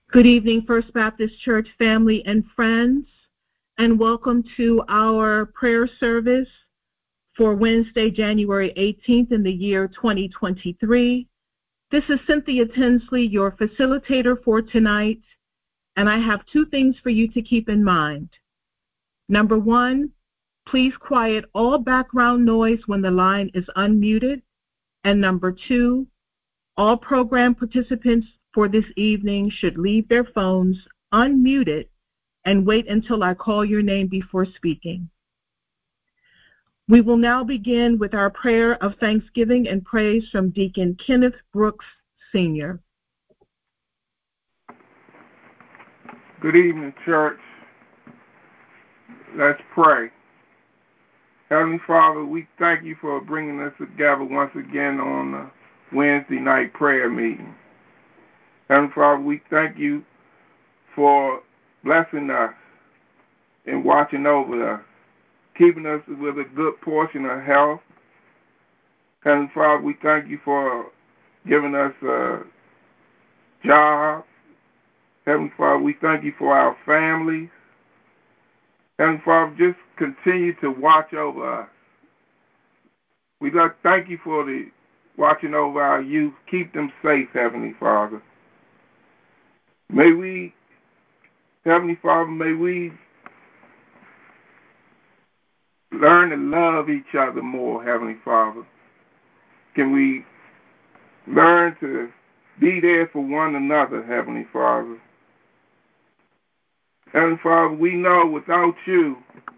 Good evening, First Baptist Church family and friends, and welcome to our prayer service for Wednesday, January 18th in the year 2023. This is Cynthia Tinsley, your facilitator for tonight, and I have two things for you to keep in mind. Number one, please quiet all background noise when the line is unmuted. And number two, all program participants for this evening should leave their phones unmuted and wait until I call your name before speaking. We will now begin with our prayer of thanksgiving and praise from Deacon Kenneth Brooks, Sr. Good evening, church. Let's pray. Heavenly Father, we thank you for bringing us together once again on the Wednesday night prayer meeting. Heavenly Father, we thank you for blessing us and watching over us, keeping us with a good portion of health. Heavenly Father, we thank you for giving us a job. Heavenly Father, we thank you for our families. Heavenly Father, just continue to watch over us. We thank you for the watching over our youth. Keep them safe, Heavenly Father. May we, Heavenly Father, may we learn to love each other more, Heavenly Father. Can we learn to be there for one another, Heavenly Father? Heavenly Father, we know without you,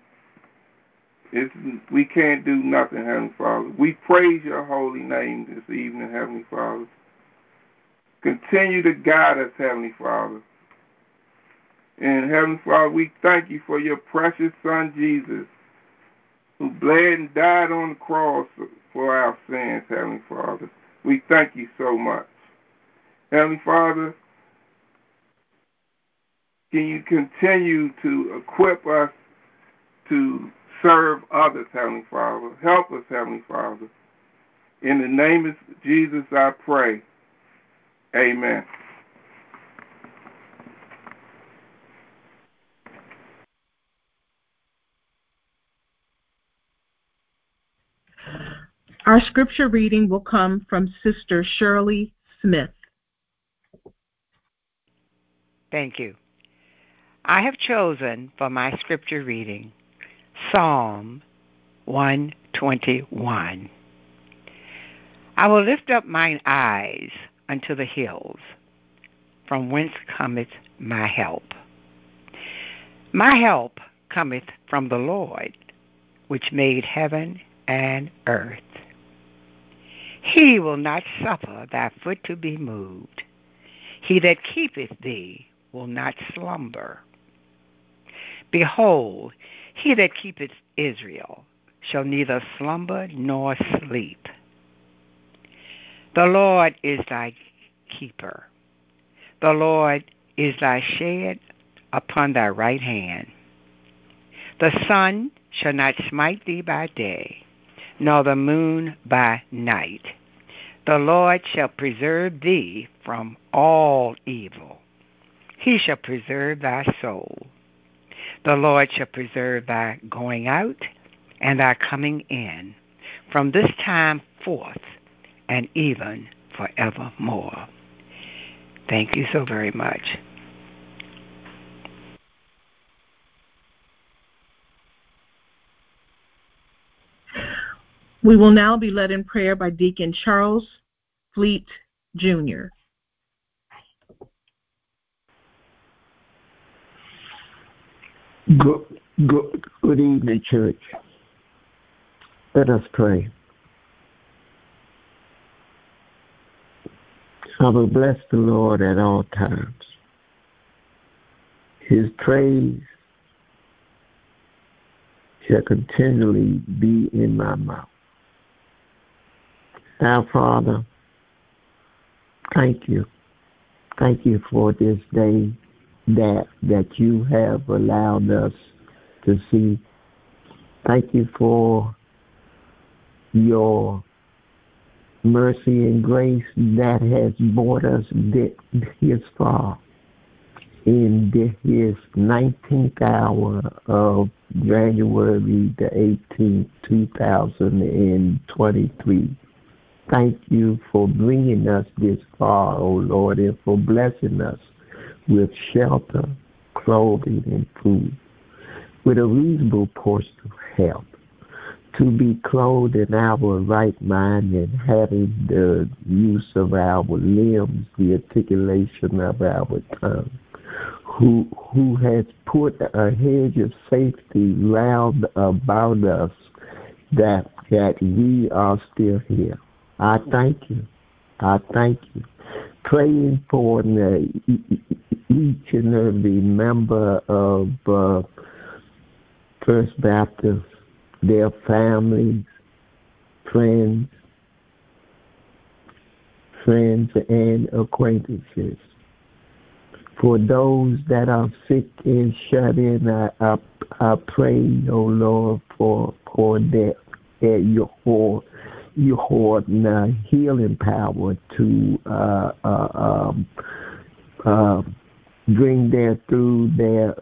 we can't do nothing, Heavenly Father. We praise your holy name this evening, Heavenly Father. Continue to guide us, Heavenly Father. And Heavenly Father, we thank you for your precious Son, Jesus, who bled and died on the cross for our sins, Heavenly Father. We thank you so much. Heavenly Father, can you continue to equip us to serve others, Heavenly Father? Help us, Heavenly Father. In the name of Jesus, I pray. Amen. Our scripture reading will come from Sister Shirley Smith. Thank you. I have chosen for my scripture reading Psalm 121. I will lift up mine eyes unto the hills, from whence cometh my help. My help cometh from the Lord, which made heaven and earth. He will not suffer thy foot to be moved. He that keepeth thee will not slumber. Behold, he that keepeth Israel shall neither slumber nor sleep. The Lord is thy keeper. The Lord is thy shade upon thy right hand. The sun shall not smite thee by day, nor the moon by night. The Lord shall preserve thee from all evil. He shall preserve thy soul. The Lord shall preserve thy going out and thy coming in, from this time forth and even forevermore. Thank you so very much. We will now be led in prayer by Deacon Charles Fleet, Jr. Good evening, church. Let us pray. I will bless the Lord at all times. His praise shall continually be in my mouth. Our Father, thank you. Thank you for this day that you have allowed us to see. Thank you for your mercy and grace that has brought us this far. in his 19th hour of January the 18th, 2023. Thank you for bringing us this far, O Lord, and for blessing us with shelter, clothing, and food, with a reasonable portion of health, to be clothed in our right mind and having the use of our limbs, the articulation of our tongue, who has put a hedge of safety round about us that we are still here. I thank you. I thank you. Praying for each and every member of First Baptist, their families, friends and acquaintances. For those that are sick and shut in, I pray, O Lord, for that your healing power to bring them through their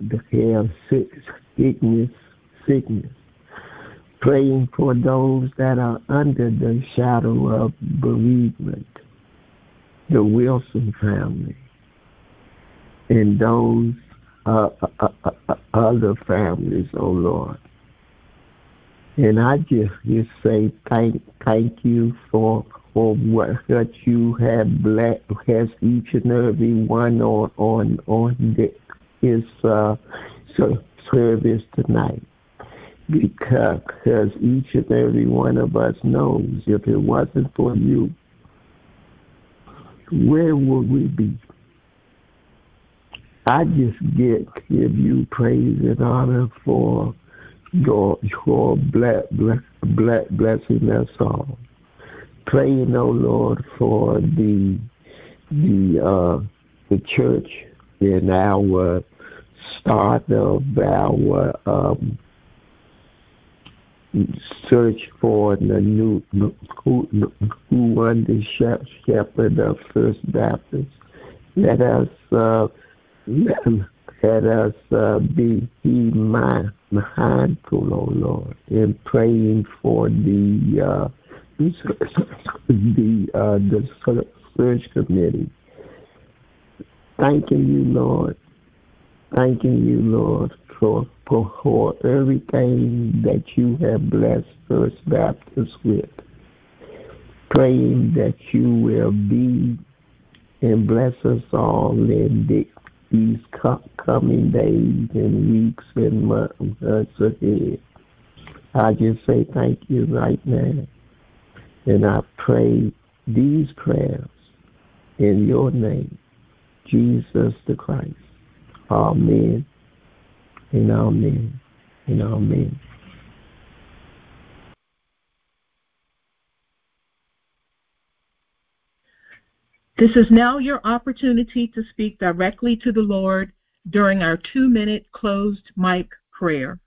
sickness. Praying for those that are under the shadow of bereavement, the Wilson family, and those other families, oh Lord. And I just say thank you for what you have blessed each and every one on his service tonight. Because each and every one of us knows if it wasn't for you, where would we be? I just give you praise and honor for your blessing us all. Praying, oh Lord, for the church in our start of our search for the new who won the shepherd of First Baptist. Let us be mindful, oh Lord, in praying for the search committee. Thanking you, Lord, for everything that you have blessed First Baptist with. Praying that you will be and bless us all in these coming days and weeks and months ahead. I just say thank you right now. And I pray these prayers in your name, Jesus the Christ. Amen and amen and amen. This is now your opportunity to speak directly to the Lord during our 2-minute closed mic prayer.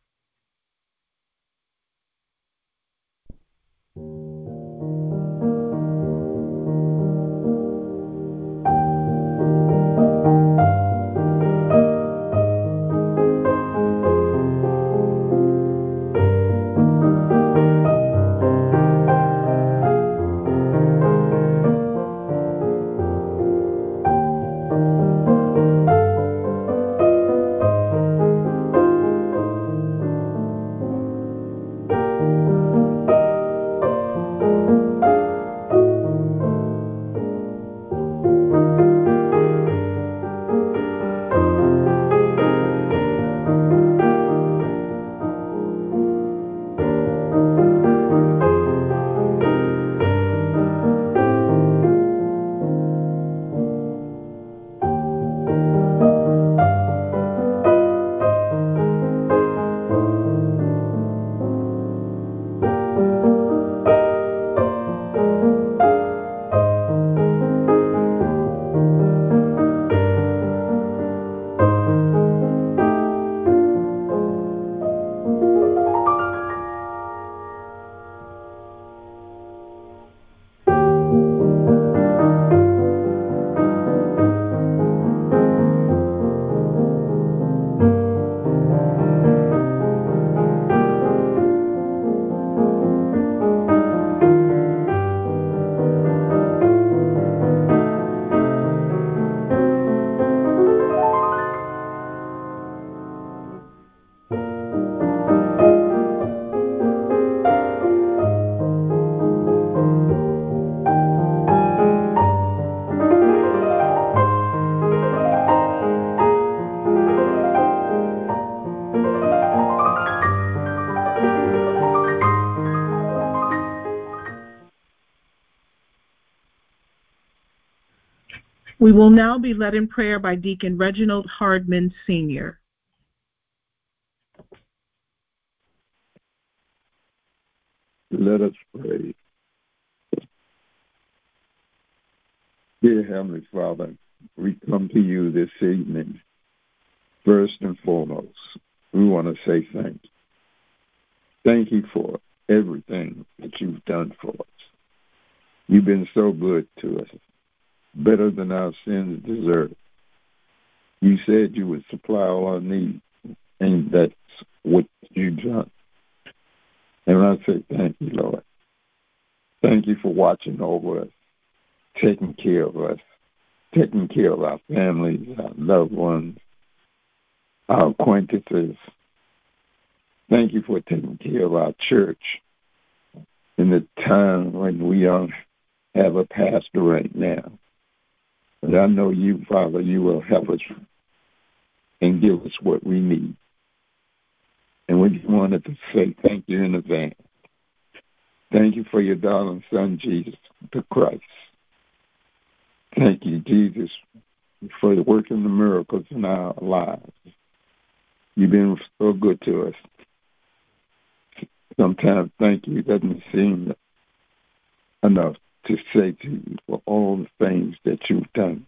We will now be led in prayer by Deacon Reginald Hardman, Sr. Let us pray. Dear Heavenly Father, we come to you this evening. First and foremost, we want to say thank you. Thank you for everything that you've done for us. You've been so good to us, better than our sins deserve. You said you would supply all our needs, and that's what you've done. And I say thank you, Lord. Thank you for watching over us, taking care of us, taking care of our families, our loved ones, our acquaintances. Thank you for taking care of our church in the time when we don't have a pastor right now. But I know you, Father, you will help us and give us what we need. And we just wanted to say thank you in advance. Thank you for your darling Son, Jesus the Christ. Thank you, Jesus, for working the miracles in our lives. You've been so good to us. Sometimes thank you doesn't seem enough to say to you for all the things that you've done.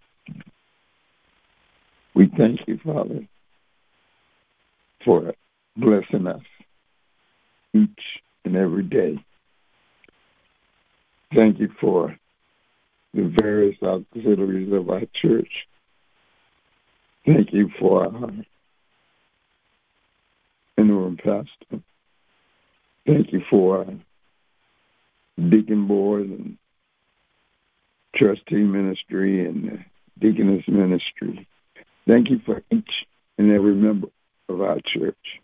We thank you, Father, for blessing us each and every day. Thank you for the various auxiliaries of our church. Thank you for our interim pastor. Thank you for our deacon board and trustee ministry and deaconess ministry. Thank you for each and every member of our church.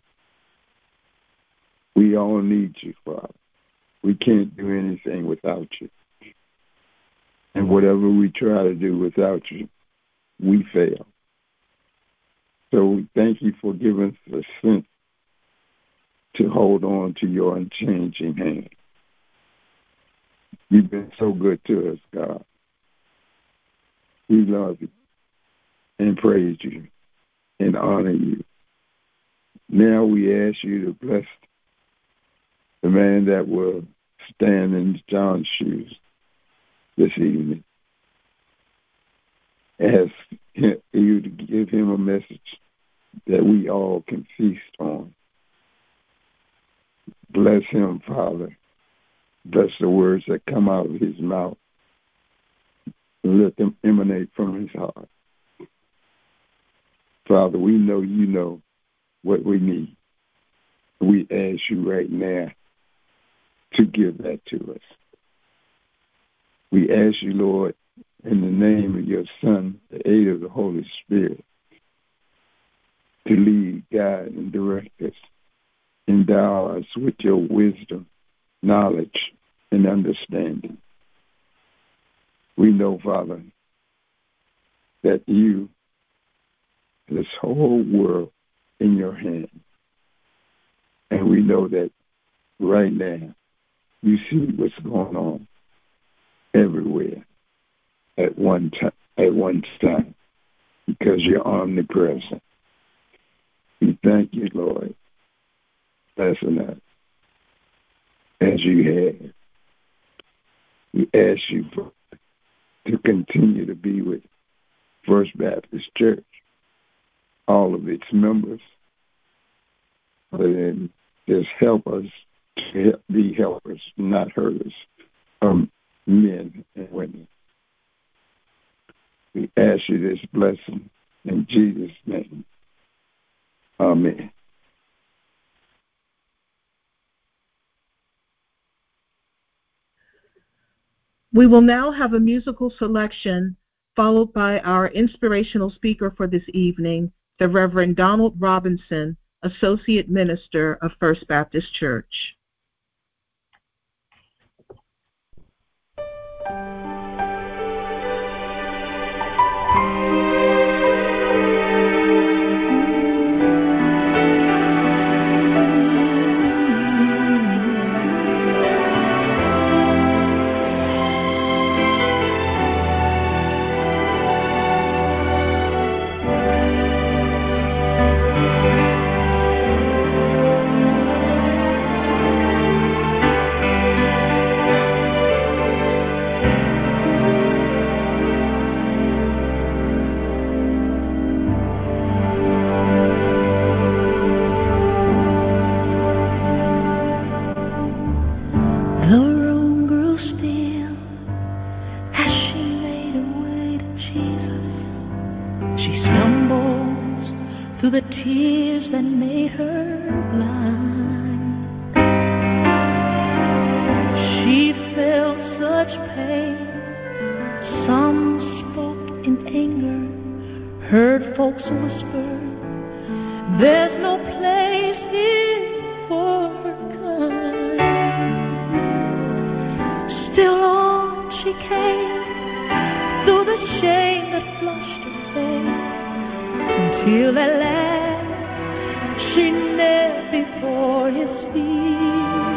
We all need you, Father. We can't do anything without you. And whatever we try to do without you, we fail. So we thank you for giving us the strength to hold on to your unchanging hand. You've been so good to us, God. We love you and praise you and honor you. Now we ask you to bless the man that will stand in John's shoes this evening. Ask you to give him a message that we all can feast on. Bless him, Father. Bless the words that come out of his mouth. Let them emanate from his heart. Father, we know you know what we need. We ask you right now to give that to us. We ask you, Lord, in the name of your Son, the aid of the Holy Spirit, to lead, guide, and direct us. Endow us with your wisdom, knowledge, and understanding. We know, Father, that you, this whole world in your hand. And we know that right now, you see what's going on everywhere at one time, because you're omnipresent. We thank you, Lord, blessing us as you have. We ask you to continue to be with First Baptist Church, all of its members, and just help us to be helpers, not hurters, men and women. We ask you this blessing in Jesus' name. Amen. We will now have a musical selection followed by our inspirational speaker for this evening, the Reverend Donald Robinson, Associate Minister of First Baptist Church. the tears that made her blind. She felt such pain. Some spoke in anger, heard folks whisper, there's no place here for her kind. Still on she came, through the shame that flushed her face, until at last she knelt before his feet.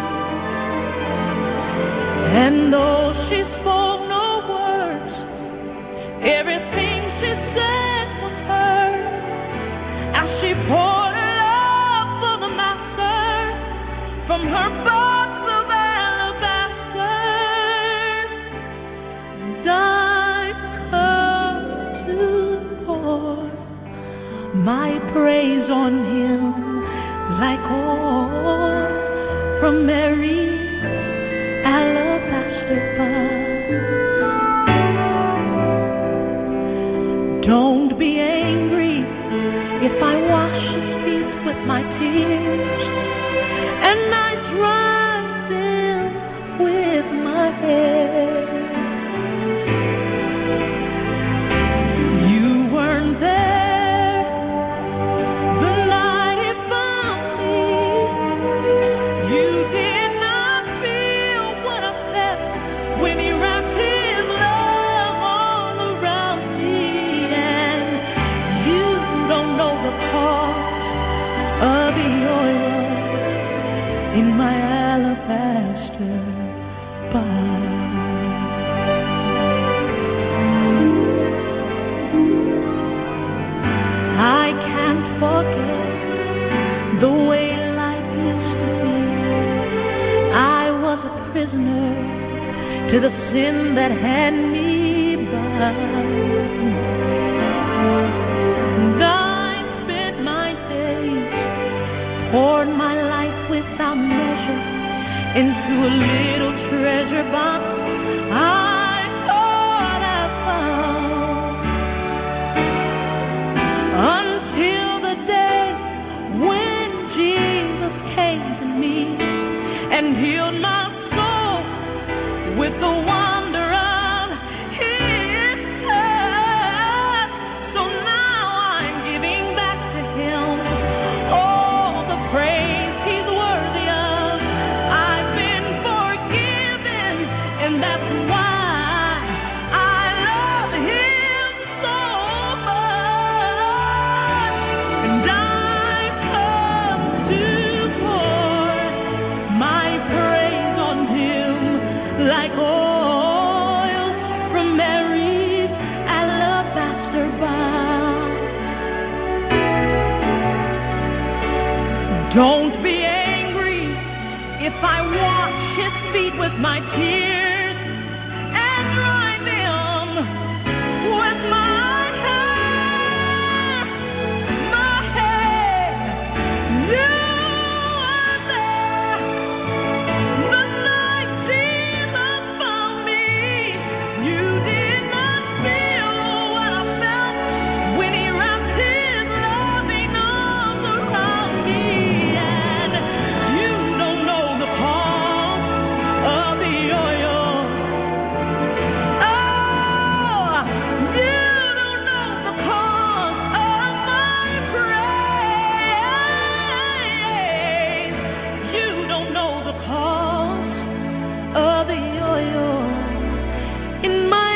And though she spoke no words, everything she said was heard, as she poured her love for the master from her box of alabaster. And I've come to pour my praise on him like oil from Mary's alabaster box. Don't be angry if I wash his feet with my tears and I dry them with my hair. You weren't there the night he found me. You did not feel what I felt when he wrapped his love all around me. And you don't know the cost of the oil in my alabaster box. I can't forget the way life used to be. I was a prisoner to the sin that had me bound. And I spent my days, poured my life without measure into a little treasure box I thought I found. Until the day when Jesus came to me and healed my soul with the wonder of his touch. So now I'm giving back to him all the praise he's worthy of. I've been forgiven, and that's why I love him so much. And I've come to pour my praise on him like oil from Mary's alabaster box. Don't be angry if I wash his feet with my tears and dry them with my hair. My hair. You are there the night Jesus found me. You did not feel what I felt when he wrapped his loving arms around me. And you don't know the cost of the oil. Oh, you don't know the cost of my praise. You don't know the cost of the oil in my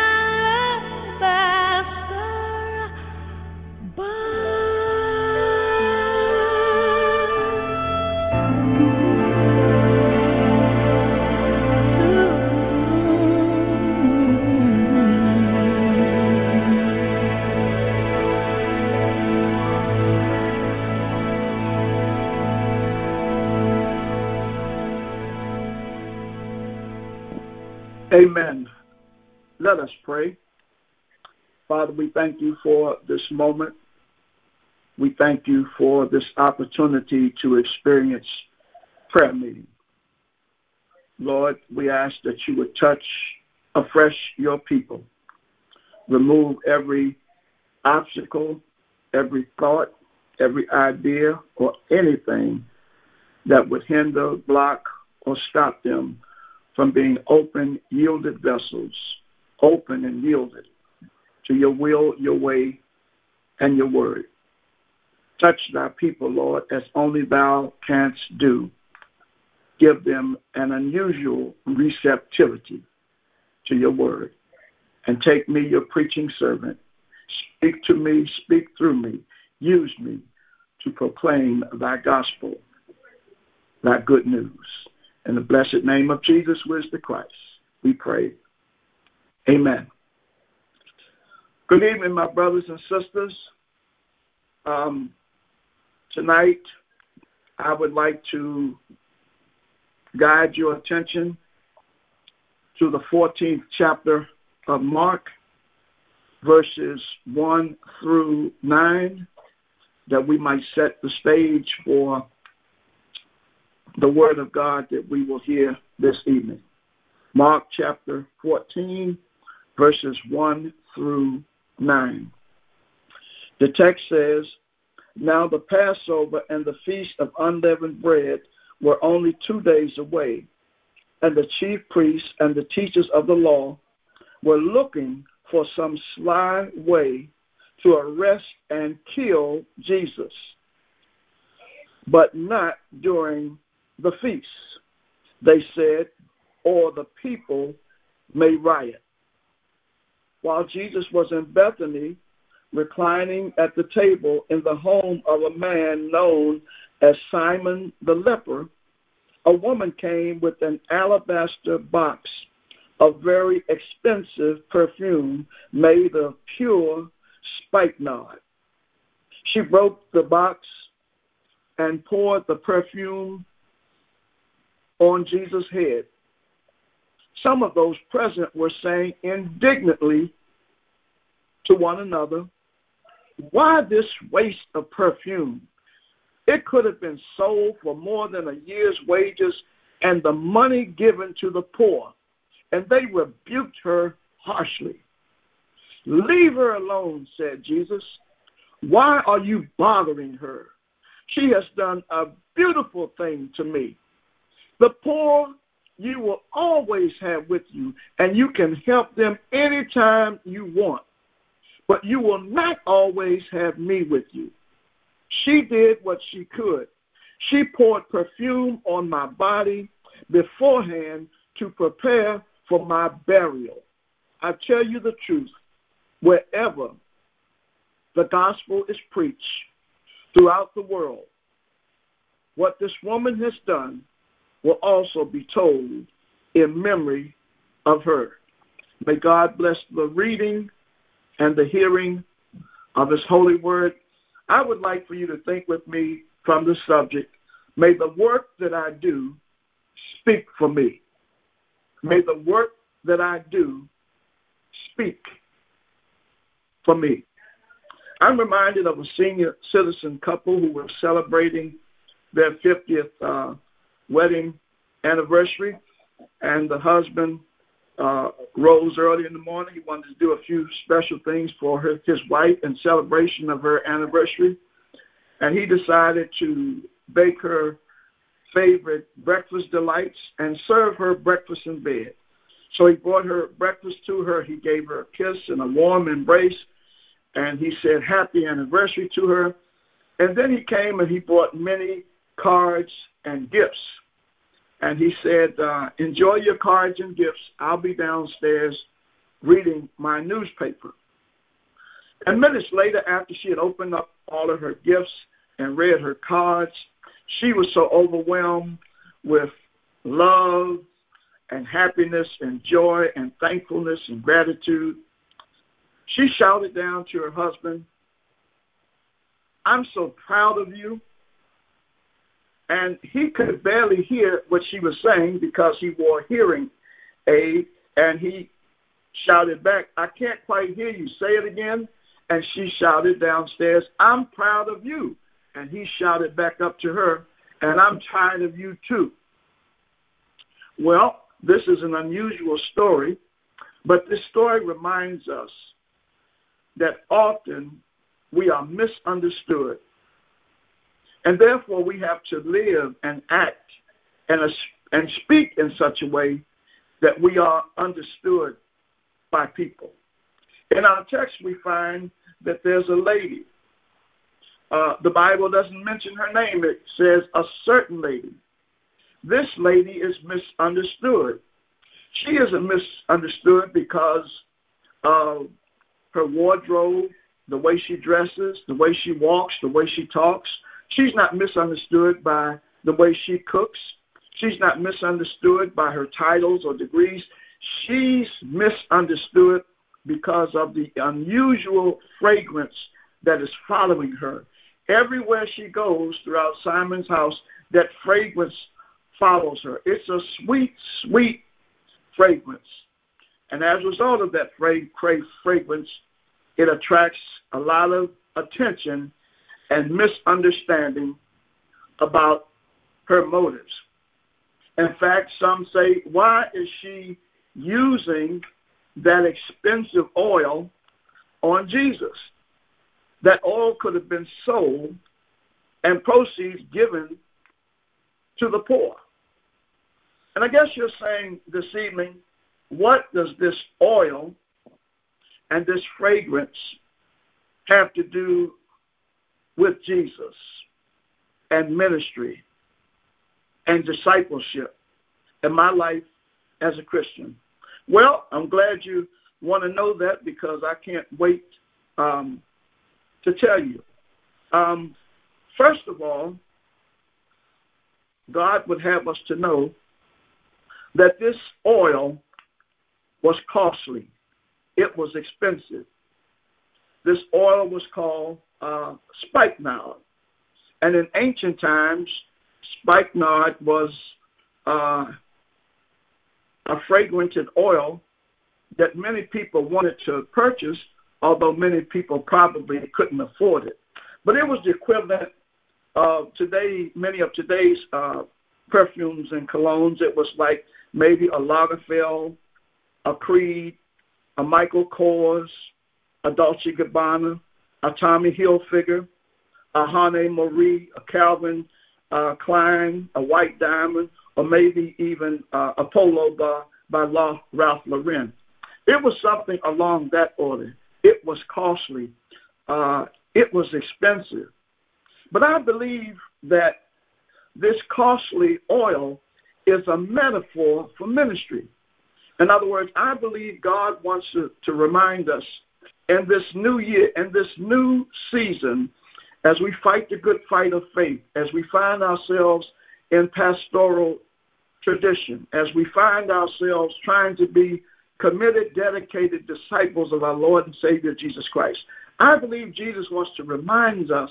alabaster Amen. Let us pray. Father, we thank you for this moment. We thank you for this opportunity to experience prayer meeting. Lord, we ask that you would touch afresh your people. Remove every obstacle, every thought, every idea or anything that would hinder, block, or stop them from being open, yielded vessels, open and yielded to your will, your way, and your word. Touch thy people, Lord, as only thou canst do. Give them an unusual receptivity to your word. And take me, your preaching servant. Speak to me, speak through me. Use me to proclaim thy gospel, thy good news. In the blessed name of Jesus, who is the Christ, we pray. Amen. Good evening, my brothers and sisters. Tonight, I would like to guide your attention to the 14th chapter of Mark, verses 1 through 9, that we might set the stage for the word of God that we will hear this evening. Mark chapter 14, verses 1 through 9. The text says, "Now the Passover and the Feast of Unleavened Bread were only 2 days away, and the chief priests and the teachers of the law were looking for some sly way to arrest and kill Jesus, but not during the feast, they said, or the people may riot." While Jesus was in Bethany, reclining at the table in the home of a man known as Simon the leper, a woman came with an alabaster box of very expensive perfume made of pure spikenard. She broke the box and poured the perfume on Jesus' head. Some of those present were saying indignantly to one another, "Why this waste of perfume? It could have been sold for more than a year's wages and the money given to the poor." And they rebuked her harshly. "Leave her alone," said Jesus. "Why are you bothering her? She has done a beautiful thing to me. The poor you will always have with you, and you can help them anytime you want. But you will not always have me with you. She did what she could. She poured perfume on my body beforehand to prepare for my burial. I tell you the truth, wherever the gospel is preached throughout the world, what this woman has done will also be told in memory of her." May God bless the reading and the hearing of his holy word. I would like for you to think with me from the subject, may the work that I do speak for me. May the work that I do speak for me. I'm reminded of a senior citizen couple who were celebrating their 50th wedding anniversary, and the husband rose early in the morning. He wanted to do a few special things for his wife in celebration of her anniversary, and he decided to bake her favorite breakfast delights and serve her breakfast in bed. So he brought her breakfast to her. He gave her a kiss and a warm embrace, and he said happy anniversary to her. And then he came and he brought many cards and gifts. And he said, enjoy your cards and gifts. I'll be downstairs reading my newspaper. And minutes later, after she had opened up all of her gifts and read her cards, she was so overwhelmed with love and happiness and joy and thankfulness and gratitude. She shouted down to her husband, "I'm so proud of you." And he could barely hear what she was saying because he wore hearing aid, and he shouted back, "I can't quite hear you. Say it again." And she shouted downstairs, "I'm proud of you." And he shouted back up to her, "And I'm tired of you too." Well, this is an unusual story, but this story reminds us that often we are misunderstood And therefore, we have to live and act and speak in such a way that we are understood by people. In our text, we find that there's a lady. The Bible doesn't mention her name. It says a certain lady. This lady is misunderstood. She isn't misunderstood because of her wardrobe, the way she dresses, the way she walks, the way she talks. She's not misunderstood by the way she cooks. She's not misunderstood by her titles or degrees. She's misunderstood because of the unusual fragrance that is following her. Everywhere she goes throughout Simon's house, that fragrance follows her. It's a sweet, sweet fragrance. And as a result of that fragrance, it attracts a lot of attention and misunderstanding about her motives. In fact, some say, why is she using that expensive oil on Jesus? That oil could have been sold and proceeds given to the poor. And I guess you're saying this evening, what does this oil and this fragrance have to do with Jesus and ministry and discipleship in my life as a Christian? Well, I'm glad you want to know that, because I can't wait to tell you. First of all, God would have us to know that this oil was costly. It was expensive. This oil was called spikenard. And in ancient times, spikenard was a fragranted oil that many people wanted to purchase, although many people probably couldn't afford it. But it was the equivalent of today, many of today's perfumes and colognes. It was like maybe a Lagerfeld, a Creed, a Michael Kors, a Dolce & Gabbana, a Tommy Hilfiger, a Hane Marie, a Calvin Klein, a White Diamond, or maybe even a Polo by Ralph Lauren. It was something along that order. It was costly. It was expensive. But I believe that this costly oil is a metaphor for ministry. In other words, I believe God wants to remind us in this new year, in this new season, as we fight the good fight of faith, as we find ourselves in pastoral tradition, as we find ourselves trying to be committed, dedicated disciples of our Lord and Savior Jesus Christ. I believe Jesus wants to remind us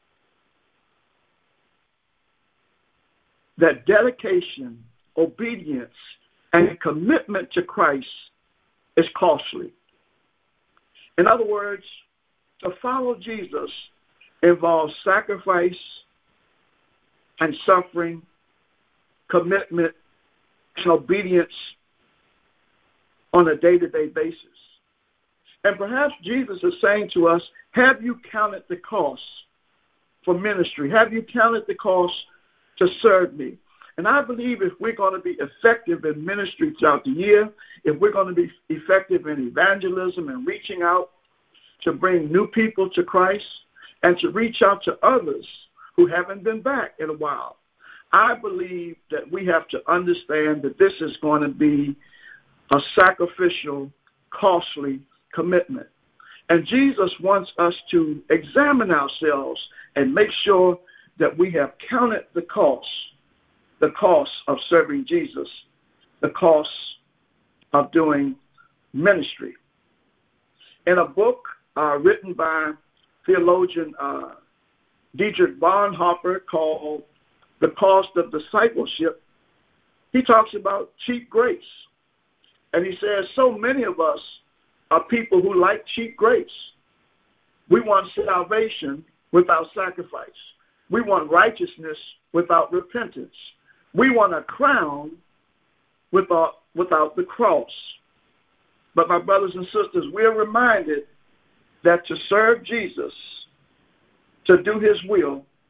that dedication, obedience, and commitment to Christ is costly. In other words, to follow Jesus involves sacrifice and suffering, commitment and obedience on a day-to-day basis. And perhaps Jesus is saying to us, have you counted the cost for ministry? Have you counted the cost to serve me? And I believe if we're going to be effective in ministry throughout the year, if we're going to be effective in evangelism and reaching out to bring new people to Christ and to reach out to others who haven't been back in a while, I believe that we have to understand that this is going to be a sacrificial, costly commitment. And Jesus wants us to examine ourselves and make sure that we have counted the cost of serving Jesus, the cost of doing ministry. In a book written by theologian Dietrich Bonhoeffer called The Cost of Discipleship, he talks about cheap grace. And he says so many of us are people who like cheap grace. We want salvation without sacrifice. We want righteousness without repentance. We want a crown without the cross. But my brothers and sisters, we are reminded that to serve Jesus, to do his will,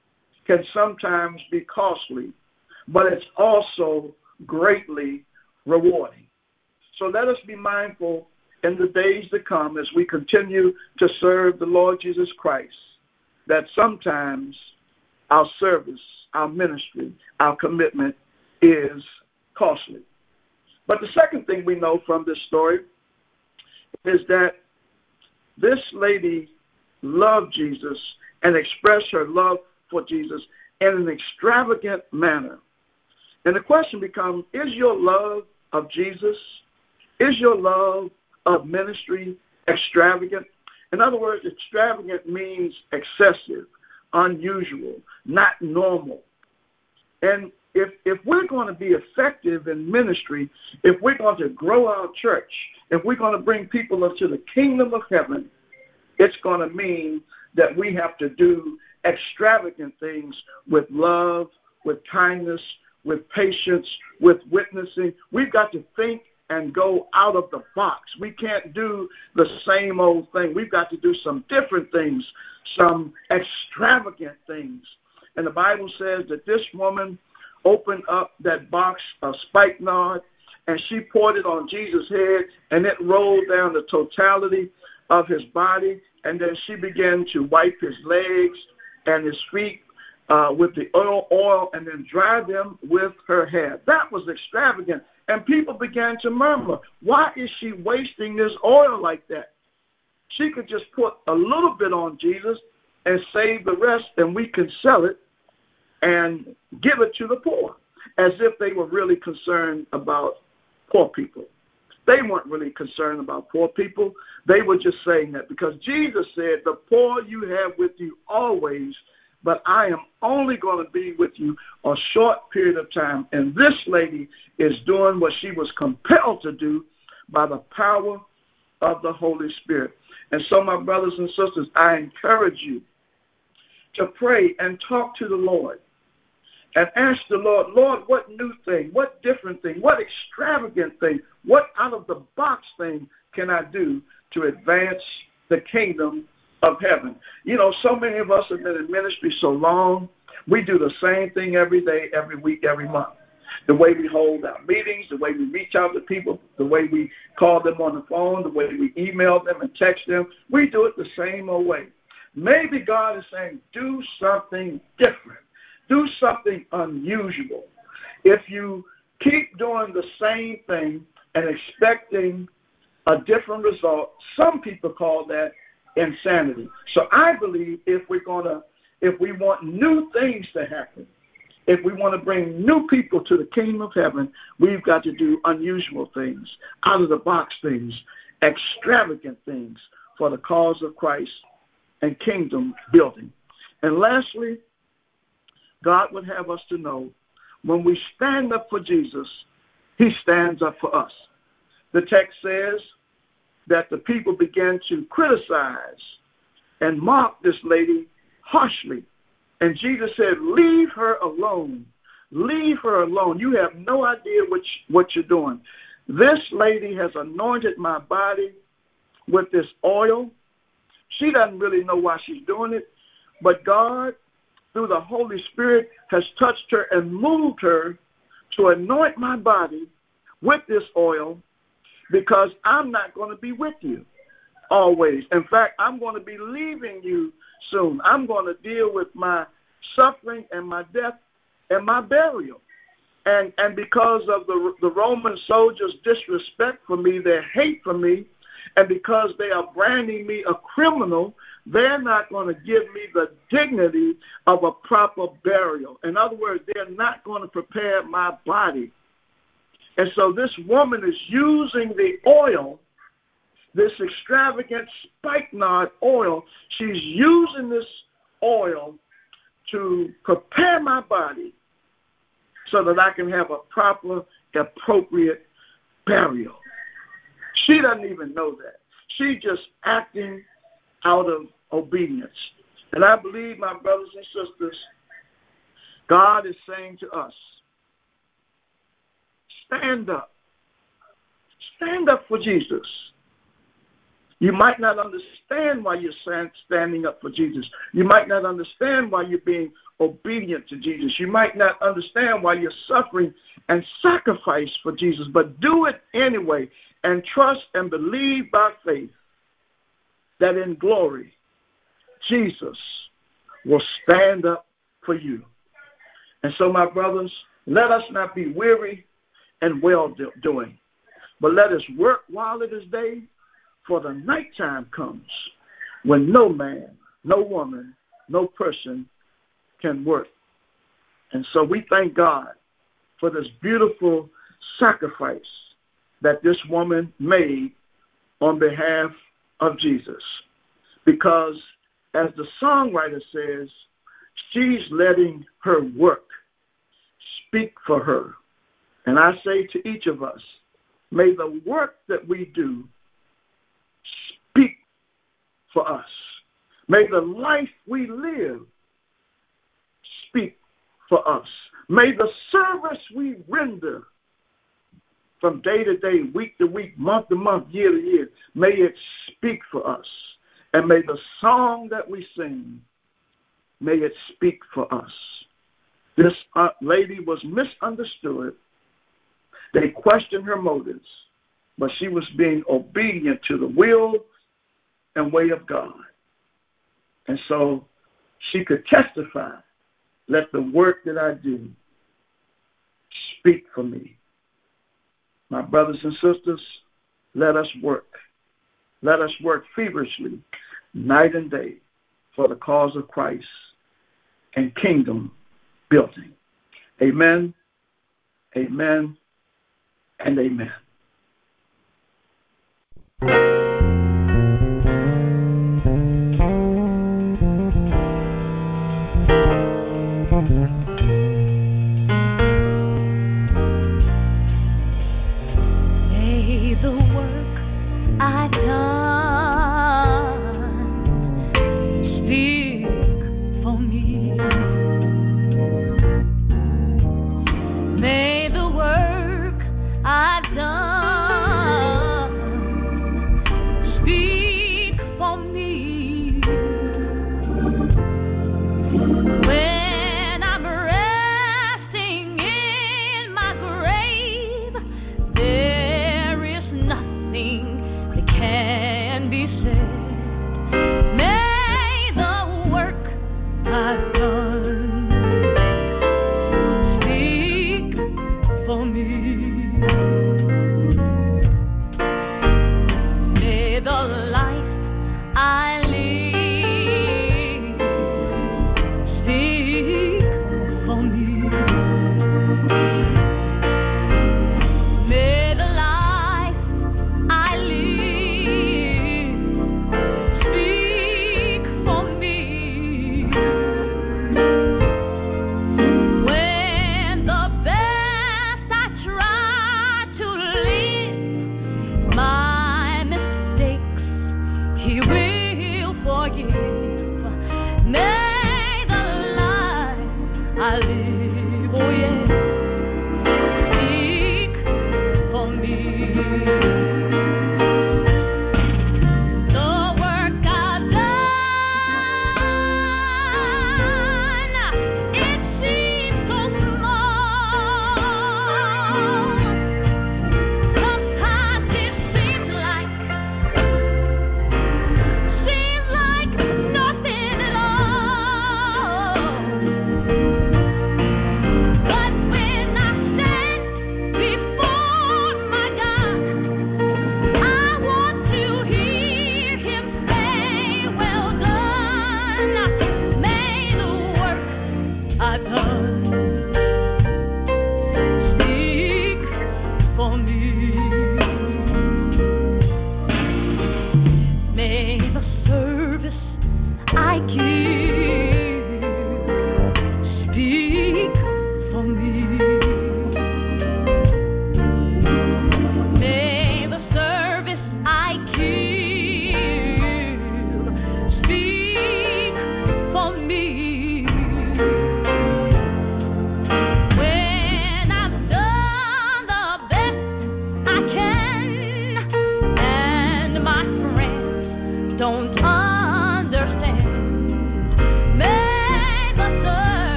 can sometimes be costly, but it's also greatly rewarding. So let us be mindful in the days to come as we continue to serve the Lord Jesus Christ, that sometimes our service, our ministry, our commitment is costly. But the second thing we know from this story is that this lady loved Jesus and expressed her love for Jesus in an extravagant manner. And the question becomes, is your love of Jesus, is your love of ministry extravagant? In other words, extravagant means excessive, unusual, not normal. And if we're going to be effective in ministry, if we're going to grow our church, if we're going to bring people into the kingdom of heaven, it's going to mean that we have to do extravagant things with love, with kindness, with patience, with witnessing. We've got to think and go out of the box. We can't do the same old thing. We've got to do some different things, some extravagant things. And the Bible says that this woman opened up that box of spikenard, and she poured it on Jesus' head, and it rolled down the totality of his body. And then she began to wipe his legs and his feet with the oil and then dry them with her hair. That was extravagant. And people began to murmur, why is she wasting this oil like that? She could just put a little bit on Jesus and save the rest, and we can sell it and give it to the poor, as if they were really concerned about poor people. They weren't really concerned about poor people. They were just saying that because Jesus said, the poor you have with you always, but I am only going to be with you a short period of time. And this lady is doing what she was compelled to do by the power of the Holy Spirit. And so, my brothers and sisters, I encourage you to pray and talk to the Lord and ask the Lord, Lord, what new thing, what different thing, what extravagant thing, what out-of-the-box thing can I do to advance the kingdom of heaven? You know, so many of us have been in ministry so long, we do the same thing every day, every week, every month. The way we hold our meetings, the way we reach out to people, the way we call them on the phone, the way we email them and text them, we do it the same old way. Maybe God is saying, do something different. Do something unusual. If you keep doing the same thing and expecting a different result, some people call that insanity. So I believe if we want new things to happen, if we want to bring new people to the kingdom of heaven, we've got to do unusual things, out-of-the-box things, extravagant things for the cause of Christ and kingdom building. And lastly, God would have us to know when we stand up for Jesus, he stands up for us. The text says that the people began to criticize and mock this lady harshly. And Jesus said, leave her alone. Leave her alone. You have no idea what you're doing. This lady has anointed my body with this oil. She doesn't really know why she's doing it, but God, through the Holy Spirit, has touched her and moved her to anoint my body with this oil, because I'm not going to be with you always. In fact, I'm going to be leaving you soon. I'm going to deal with my suffering and my death and my burial. And because of the Roman soldiers' disrespect for me, their hate for me, and because they are branding me a criminal, they're not going to give me the dignity of a proper burial. In other words, they're not going to prepare my body. And so this woman is using the oil, this extravagant spikenard oil. She's using this oil to prepare my body so that I can have a proper, appropriate burial. She doesn't even know that. She's just acting out of obedience. And I believe, my brothers and sisters, God is saying to us, stand up. Stand up for Jesus. You might not understand why you're standing up for Jesus. You might not understand why you're being obedient to Jesus. You might not understand why you're suffering and sacrifice for Jesus, but do it anyway and trust and believe by faith that in glory, Jesus will stand up for you. And so, my brothers, let us not be weary and well-doing, but let us work while it is day, for the nighttime comes when no man, no woman, no person can work. And so we thank God for this beautiful sacrifice that this woman made on behalf of Jesus. Because as the songwriter says, she's letting her work speak for her. And I say to each of us, may the work that we do speak for us. May the life we live speak for us. May the service we render from day to day, week to week, month to month, year to year, may it speak for us. And may the song that we sing, may it speak for us. This lady was misunderstood. They questioned her motives, but she was being obedient to the will and way of God. And so she could testify, let the work that I do speak for me. My brothers and sisters, let us work. Let us work feverishly, night and day, for the cause of Christ and kingdom building. Amen, amen, and amen. May the work I done speak for me. May the work I done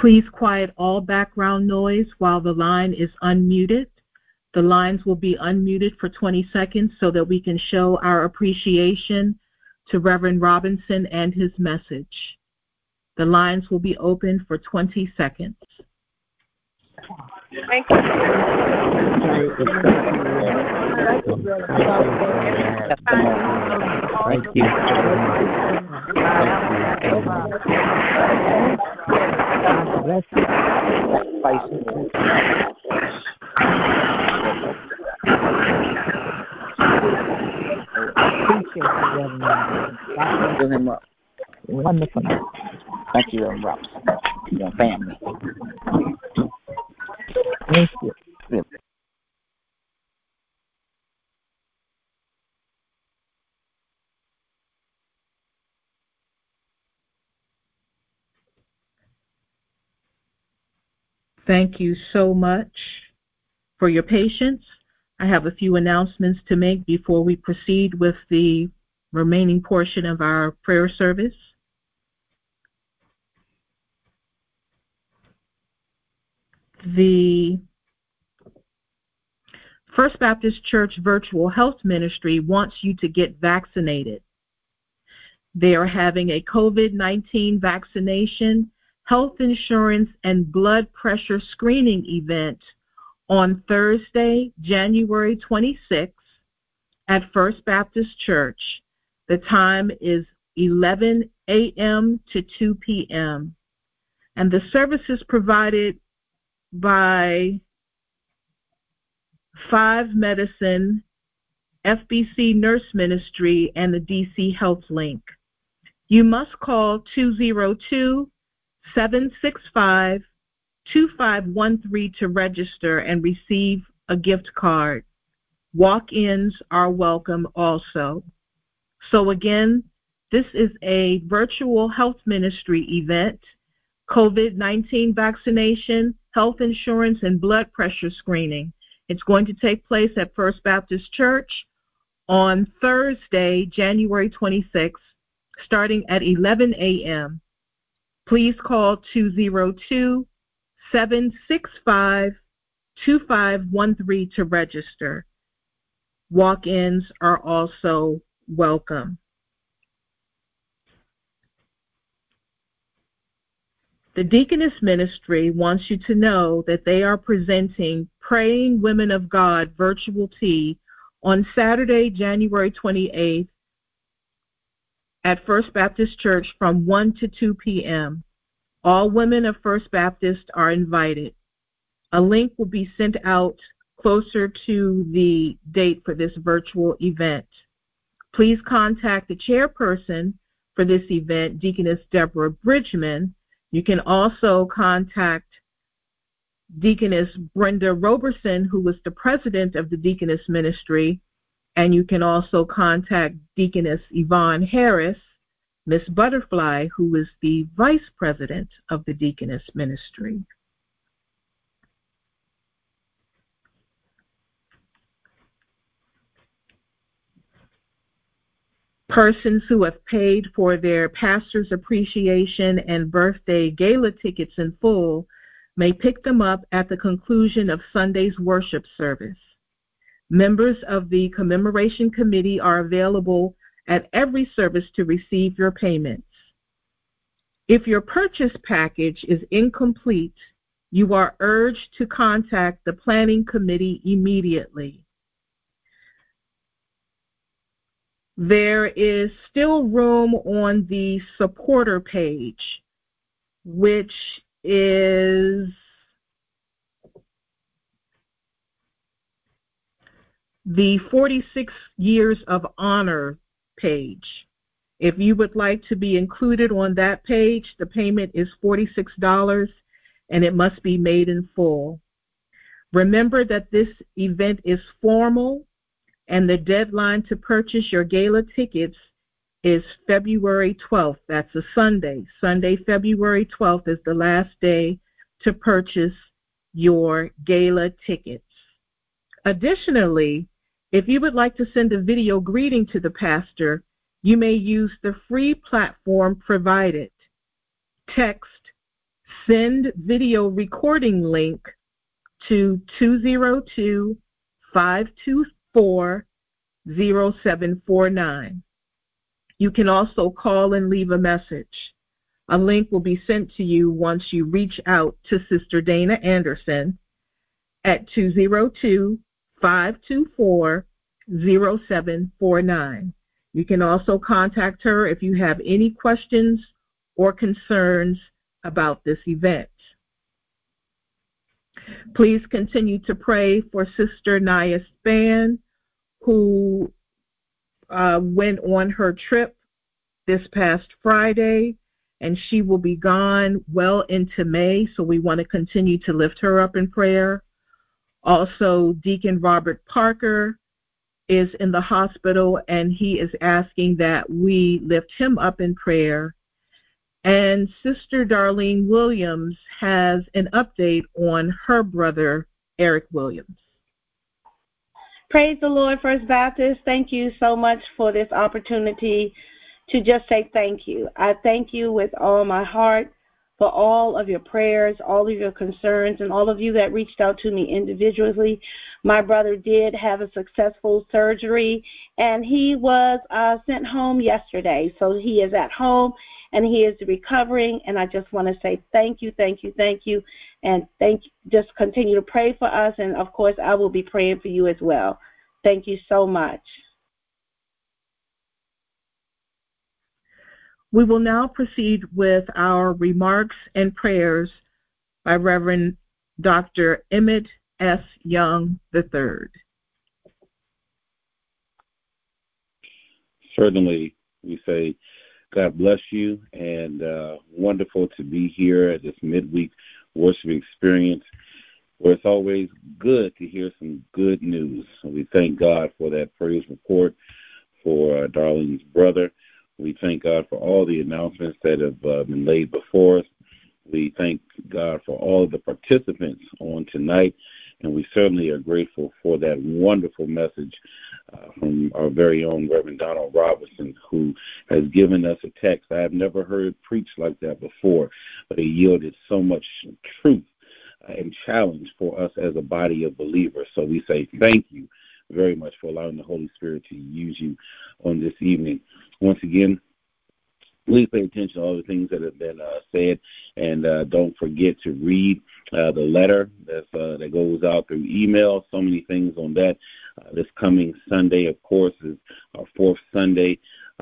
Please quiet all background noise while the line is unmuted. The lines will be unmuted for 20 seconds so that we can show our appreciation to Reverend Robinson and his message. The lines will be open for 20 seconds. Thank you. Thank you. Give him up. Wonderful. Thank you, Reverend Robinson. Your family. Thank you. Thank you so much for your patience. I have a few announcements to make before we proceed with the remaining portion of our prayer service. The First Baptist Church Virtual Health Ministry wants you to get vaccinated. They are having a COVID-19 vaccination, health insurance, and blood pressure screening event on Thursday, January 26th at First Baptist Church. The time is 11 a.m. to 2 p.m. And the service is provided by 5 Medicine, FBC Nurse Ministry, and the DC Health Link. You must call 202-765-2513 to register and receive a gift card. Walk-ins are welcome also. So again, this is a virtual health ministry event, COVID-19 vaccination, health insurance, and blood pressure screening. It's going to take place at First Baptist Church on Thursday, January 26th, starting at 11 a.m. Please call 202-765-2513 to register. Walk-ins are also welcome. The Deaconess Ministry wants you to know that they are presenting Praying Women of God virtual tea on Saturday, January 28th at First Baptist Church from 1 to 2 p.m. All women of First Baptist are invited. A link will be sent out closer to the date for this virtual event. Please contact the chairperson for this event, Deaconess Deborah Bridgman. You can also contact Deaconess Brenda Roberson, who was the president of the Deaconess Ministry, and you can also contact Deaconess Yvonne Harris, Miss Butterfly, who is the vice president of the Deaconess Ministry. Persons who have paid for their pastor's appreciation and birthday gala tickets in full may pick them up at the conclusion of Sunday's worship service. Members of the commemoration committee are available at every service to receive your payments. If your purchase package is incomplete, you are urged to contact the planning committee immediately. There is still room on the supporter page, which is the 46 Years of Honor page. If you would like to be included on that page, the payment is $46 and it must be made in full. Remember that this event is formal and the deadline to purchase your gala tickets is February 12th. That's a Sunday. Sunday, February 12th is the last day to purchase your gala tickets. Additionally, if you would like to send a video greeting to the pastor, you may use the free platform provided. Text send video recording link to 202-524-0749. You can also call and leave a message. A link will be sent to you once you reach out to Sister Dana Anderson at 202-524-0749. You can also contact her if you have any questions or concerns about this event. Please continue to pray for Sister Naya Span, who went on her trip this past Friday, and she will be gone well into May, so we want to continue to lift her up in prayer. Also, Deacon Robert Parker is in the hospital, and he is asking that we lift him up in prayer. And Sister Darlene Williams has an update on her brother, Eric Williams. Praise the Lord, First Baptist. Thank you so much for this opportunity to just say thank you. I thank you with all my heart for all of your prayers, all of your concerns, and all of you that reached out to me individually. My brother did have a successful surgery, and he was sent home yesterday. So he is at home, and he is recovering, and I just want to say thank you, and just continue to pray for us, and, of course, I will be praying for you as well. Thank you so much. We will now proceed with our remarks and prayers by Reverend Dr. Emmett S. Young III. Certainly, we say God bless you, and wonderful to be here at this midweek worship experience, where it's always good to hear some good news. So we thank God for that praise report for Darlene's brother. We thank God for all the announcements that have been laid before us. We thank God for all of the participants on tonight, and we certainly are grateful for that wonderful message from our very own Reverend Donald Robinson, who has given us a text I have never heard preached like that before, but it yielded so much truth and challenge for us as a body of believers. So we say thank you very much for allowing the Holy Spirit to use you on this evening. Once again, please pay attention to all the things that have been said, and don't forget to read the letter that goes out through email. So many things on that. This coming Sunday, of course, is our fourth Sunday.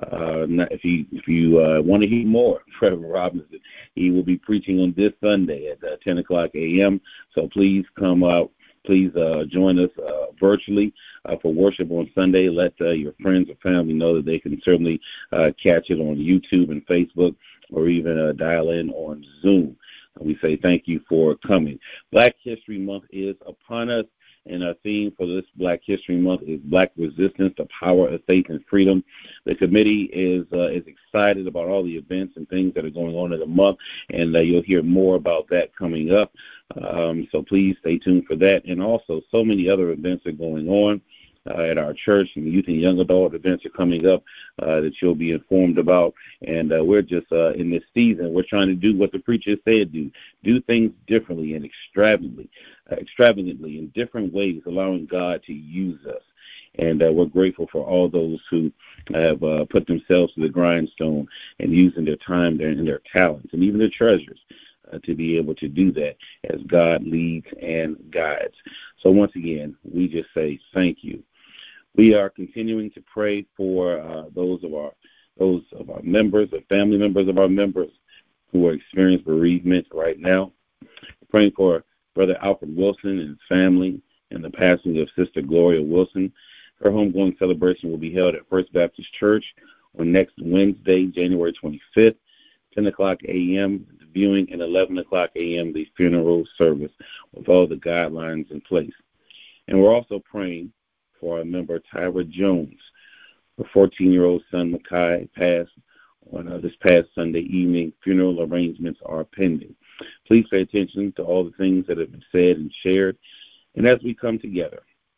If you want to hear more, Reverend Robinson, he will be preaching on this Sunday at 10 o'clock a.m. So please come out. Please join us virtually for worship on Sunday. Let your friends or family know that they can certainly catch it on YouTube and Facebook, or even dial in on Zoom. We say thank you for coming. Black History Month is upon us, and our theme for this Black History Month is Black Resistance, the Power of Faith and Freedom. The committee is excited about all the events and things that are going on in the month, and you'll hear more about that coming up. So please stay tuned for that. And also, so many other events are going on at our church, and youth and young adult events are coming up that you'll be informed about. And we're just in this season, we're trying to do what the preacher said, do things differently and extravagantly in different ways, allowing God to use us. And we're grateful for all those who have put themselves to the grindstone and using their time and their talents and even their treasures to be able to do that as God leads and guides. So once again, we just say thank you. We are continuing to pray for those of our members, the family members of our members who are experiencing bereavement right now. We're praying for Brother Alfred Wilson and his family, and the passing of Sister Gloria Wilson. Her homegoing celebration will be held at First Baptist Church on next Wednesday, January 25th, 10 o'clock a.m., the viewing, and 11 o'clock a.m., the funeral service, with all the guidelines in place. And we're also praying for our member, Tyra Jones. Her 14-year-old son, Makai, passed on this past Sunday evening. Funeral arrangements are pending. Please pay attention to all the things that have been said and shared. And as we come together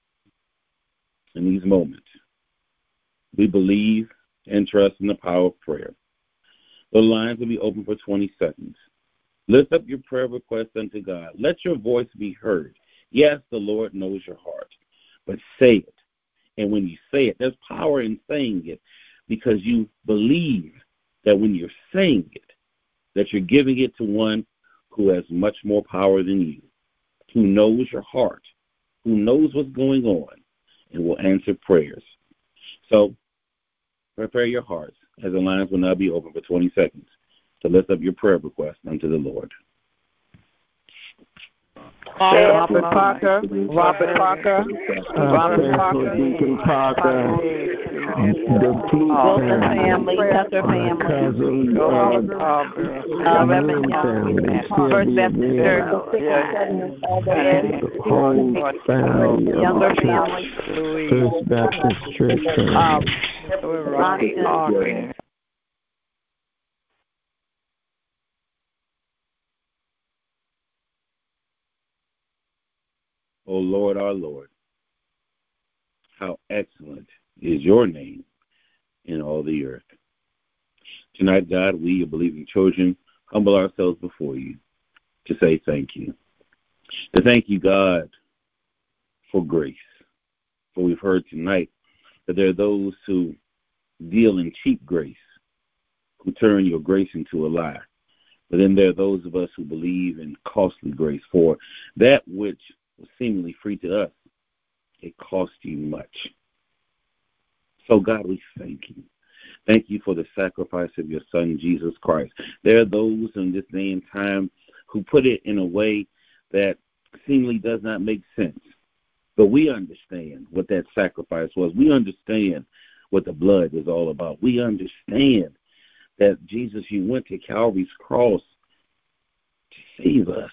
in these moments, we believe and trust in the power of prayer. The lines will be open for 20 seconds. Lift up your prayer request unto God. Let your voice be heard. Yes, the Lord knows your heart, but say it. And when you say it, there's power in saying it because you believe that when you're saying it, that you're giving it to one who has much more power than you, who knows your heart, who knows what's going on, and will answer prayers. So prepare your hearts as the lines will now be open for 20 seconds to lift up your prayer request unto the Lord. Robert Parker, Deacon Parker, the Wilson family, Tucker family, cousin, Reverend family, First Baptist Church, whole family, Younger family, First Baptist Church family. Ronnie. O Lord, our Lord, how excellent is your name in all the earth. Tonight, God, we, your believing children, humble ourselves before you to say thank you. To thank you, God, for grace. For we've heard tonight that there are those who deal in cheap grace, who turn your grace into a lie. But then there are those of us who believe in costly grace. For that which was seemingly free to us, it cost you much. So, God, we thank you. Thank you for the sacrifice of your Son, Jesus Christ. There are those in this day and time who put it in a way that seemingly does not make sense. But we understand what that sacrifice was. We understand what the blood is all about. We understand that, Jesus, you went to Calvary's cross to save us,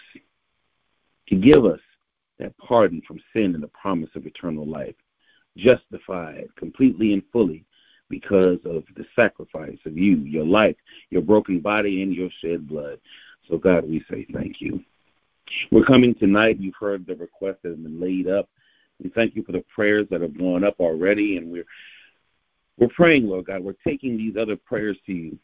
to give us that pardon from sin and the promise of eternal life, justified completely and fully because of the sacrifice of you, your life, your broken body, and your shed blood. So, God, we say thank you. We're coming tonight. You've heard the request that has been laid up. We thank you for the prayers that have gone up already, and we're praying, Lord God. We're taking these other prayers to you,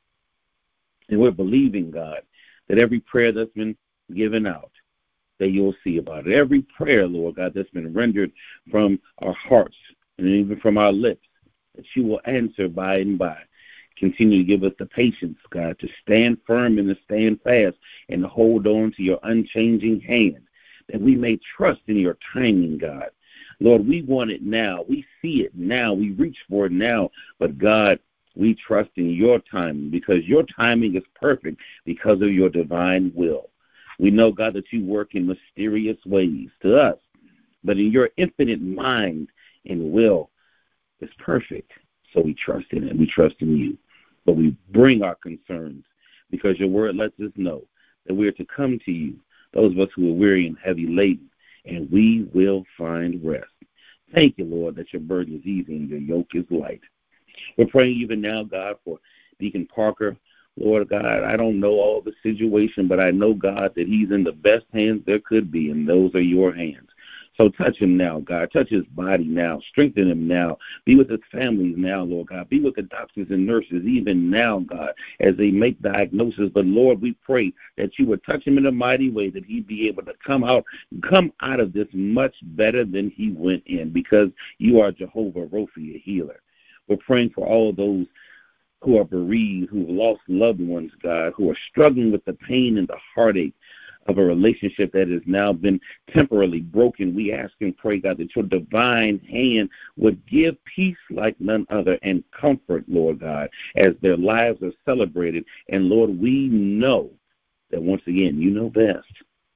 and we're believing, God, that every prayer that's been given out, that you'll see about it. Every prayer, Lord God, that's been rendered from our hearts and even from our lips, that you will answer by and by. Continue to give us the patience, God, to stand firm and to stand fast and to hold on to your unchanging hand, that we may trust in your timing, God. Lord, we want it now. We see it now. We reach for it now. But, God, we trust in your timing because your timing is perfect because of your divine will. We know, God, that you work in mysterious ways to us, but in your infinite mind and will is perfect. So we trust in it. We trust in you. But we bring our concerns because your word lets us know that we are to come to you, those of us who are weary and heavy laden, and we will find rest. Thank you, Lord, that your burden is easy and your yoke is light. We're praying even now, God, for Deacon Parker. Lord God, I don't know all the situation, but I know, God, that he's in the best hands there could be, and those are your hands. So touch him now, God. Touch his body now. Strengthen him now. Be with his families now, Lord God. Be with the doctors and nurses even now, God, as they make diagnosis. But, Lord, we pray that you would touch him in a mighty way, that he'd be able to come out of this much better than he went in, because you are Jehovah Rophi, a healer. We're praying for all those who are bereaved, who have lost loved ones, God, who are struggling with the pain and the heartache of a relationship that has now been temporarily broken. We ask and pray, God, that your divine hand would give peace like none other and comfort, Lord God, as their lives are celebrated. And, Lord, we know that, once again, you know best.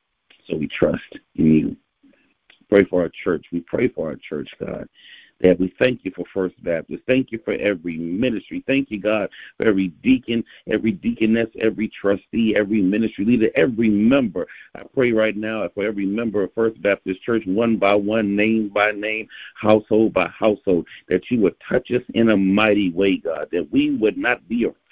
So we trust in you. Pray for our church. We pray for our church, God. That we thank you for First Baptist. Thank you for every ministry. Thank you, God, for every deacon, every deaconess, every trustee, every ministry leader, every member. I pray right now for every member of First Baptist Church, one by one, name by name, household by household, that you would touch us in a mighty way, God, that we would not be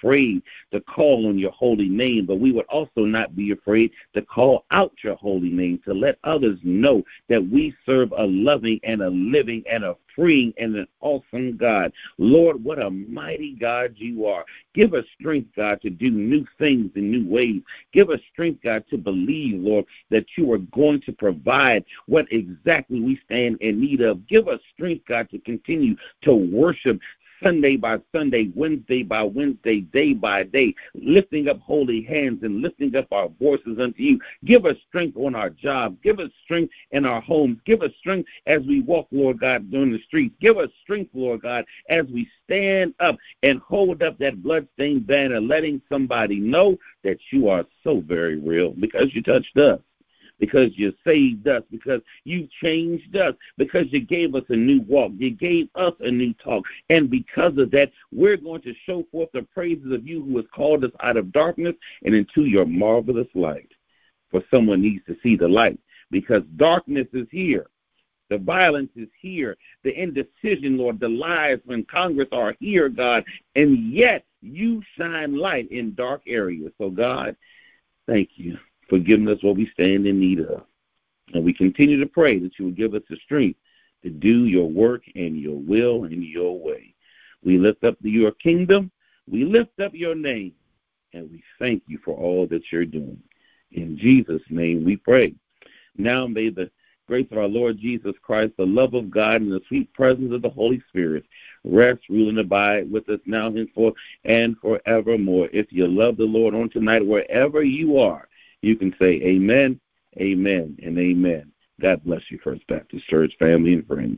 afraid to call on your holy name, but we would also not be afraid to call out your holy name, to let others know that we serve a loving and a living and a freeing and an awesome God. Lord, what a mighty God you are. Give us strength, God, to do new things in new ways. Give us strength, God, to believe, Lord, that you are going to provide what exactly we stand in need of. Give us strength, God, to continue to worship Sunday by Sunday, Wednesday by Wednesday, day by day, lifting up holy hands and lifting up our voices unto you. Give us strength on our job. Give us strength in our homes. Give us strength as we walk, Lord God, during the streets. Give us strength, Lord God, as we stand up and hold up that bloodstained banner, letting somebody know that you are so very real because you touched us, because you saved us, because you changed us, because you gave us a new walk, you gave us a new talk. And because of that, we're going to show forth the praises of you who has called us out of darkness and into your marvelous light. For someone needs to see the light, because darkness is here. The violence is here. The indecision, Lord, the lies in Congress are here, God. And yet you shine light in dark areas. So, God, thank you for giving us what we stand in need of. And we continue to pray that you will give us the strength to do your work and your will and your way. We lift up your kingdom. We lift up your name. And we thank you for all that you're doing. In Jesus' name we pray. Now may the grace of our Lord Jesus Christ, the love of God, and the sweet presence of the Holy Spirit rest, rule, and abide with us now, henceforth, and forevermore. If you love the Lord on tonight, wherever you are, you can say amen, amen, and amen. God bless you, First Baptist Church, family, and friends.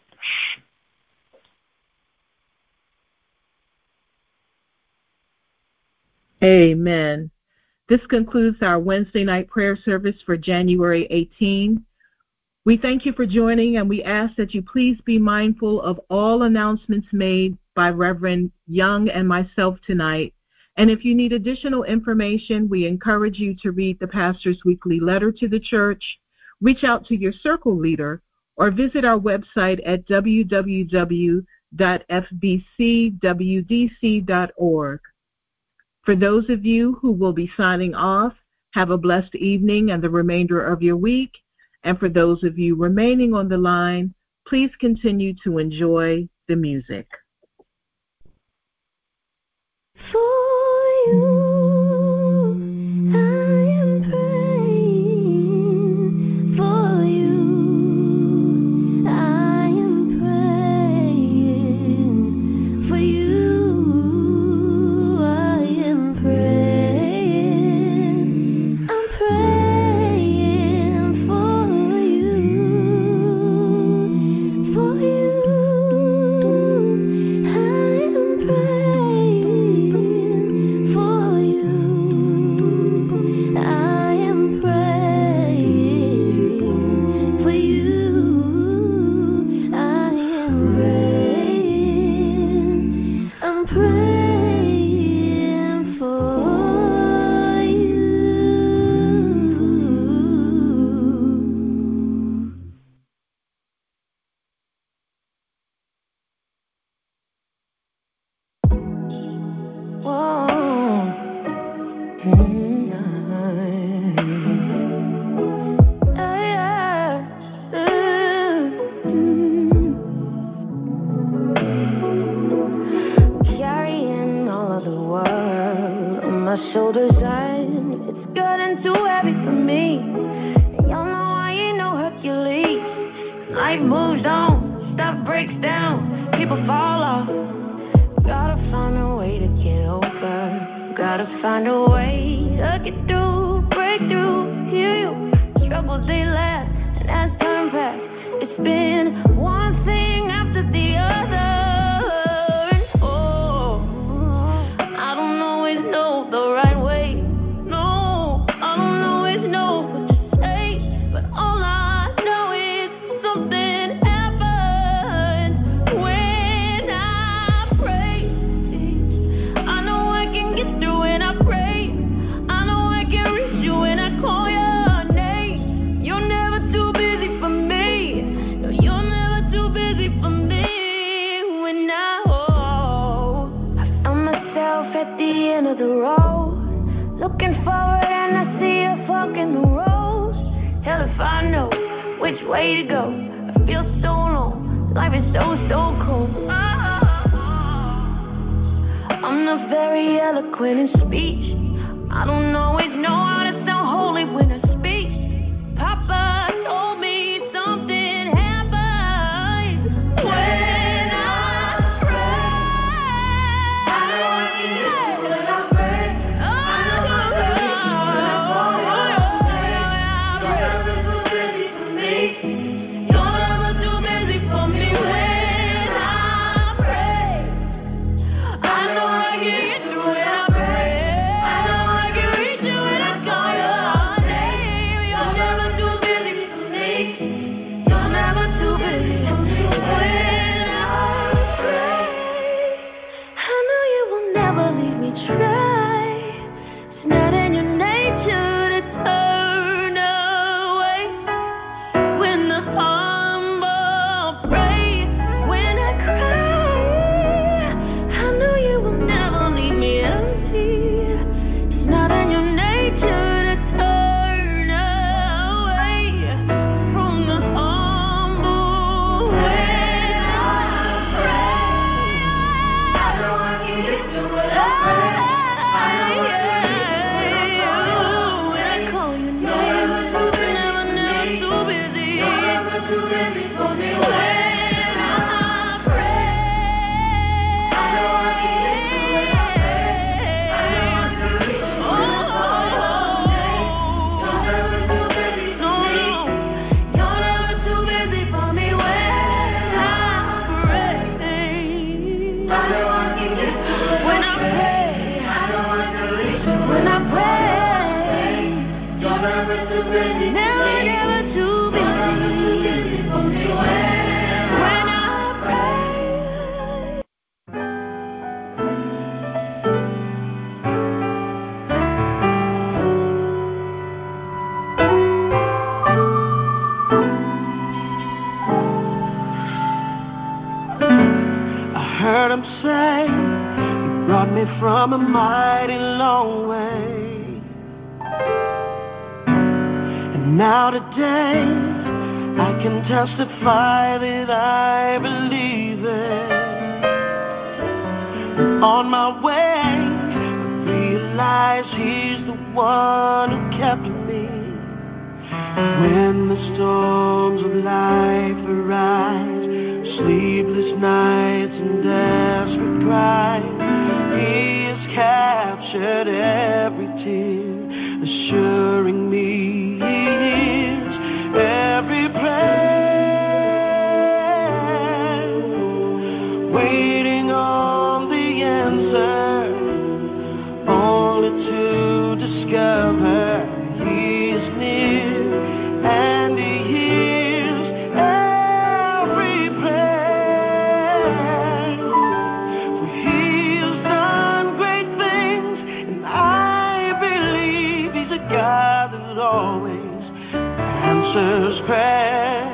Amen. This concludes our Wednesday night prayer service for January 18. We thank you for joining, and we ask that you please be mindful of all announcements made by Reverend Young and myself tonight. And if you need additional information, we encourage you to read the pastor's weekly letter to the church, reach out to your circle leader, or visit our website at www.fbcwdc.org. For those of you who will be signing off, have a blessed evening and the remainder of your week. And for those of you remaining on the line, please continue to enjoy the music. You'll never the end of the road. Looking forward and I see a fork in the road. Hell if I know which way to go. I feel so alone, life is so cold. I'm not very eloquent in speech. I don't always know how to sound holy when I speak. Papa told me something happened when I pray. I know I can get through when I pray. I know I can get through when I pray. You're never too busy for me. You're never too busy for me when I pray. I know I can get through when I pray. I know I can reach you when I call your name. You're never too busy for me. You're never too busy for me when I pray. I know you will never leave me dry. It's not in your nature to turn away. When the humble pray, when I cry, I know you will never leave me empty. It's not in your nature to turn away from the humble. When I pray, I know I can get through what I pray. I know I can get through when I call your name. You're never too busy. You're never too busy for me when I pray. I know I can get through when I pray. I know I can reach you when I call your name. You're never too busy for me. You're never too busy for me when I pray. I know I can get through when I pray. I know I can reach you when I pray. You're never too busy. Never too busy for me when I pray. I heard him say, you brought me from a mighty long way. And now today, I can testify that I believe it. On my way, I realize he's the one who kept me. When the storms of life arise, sleepless nights and desperate cries, he has captured every tear, assuring me he hears every prayer, waiting on the answer, only to discover he is near and he hears every prayer. For he has done great things, and I believe he's a God that always answers prayer.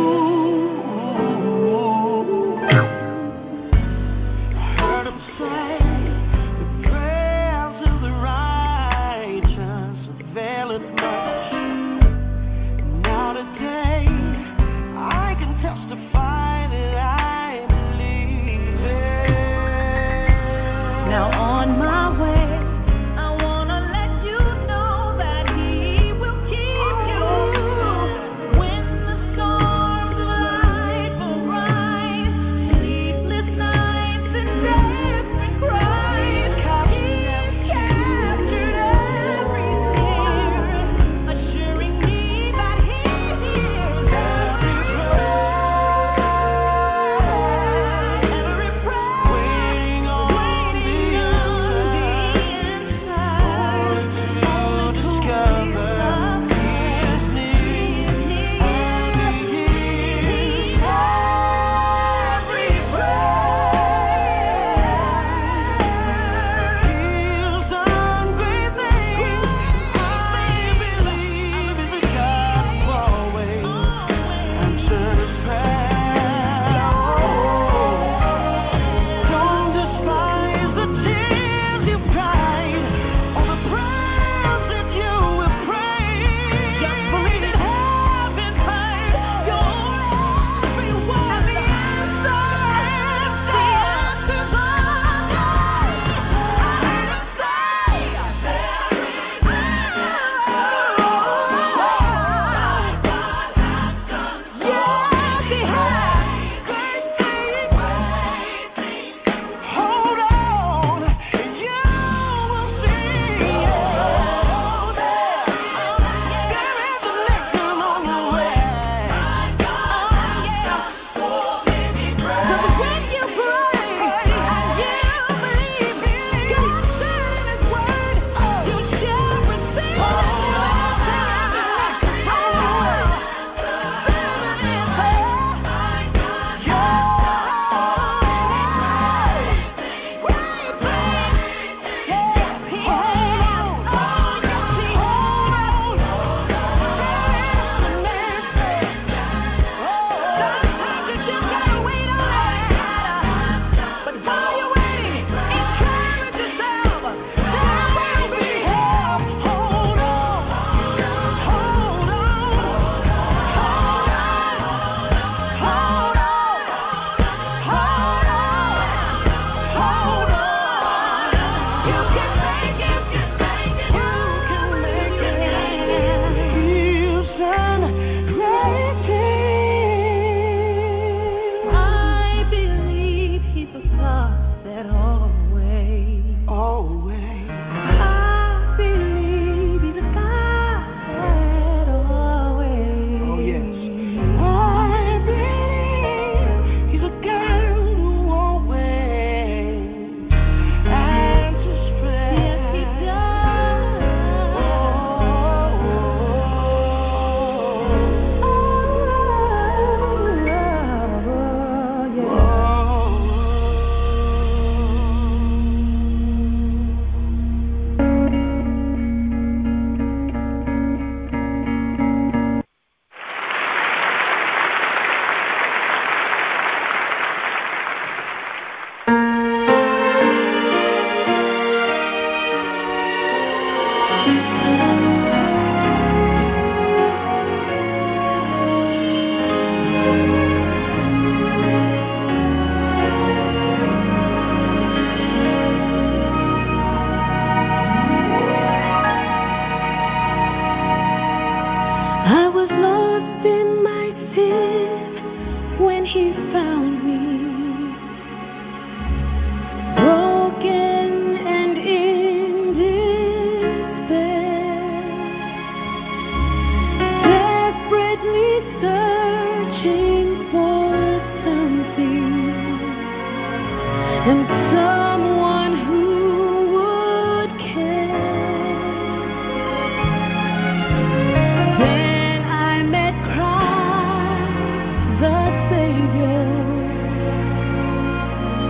I heard him say,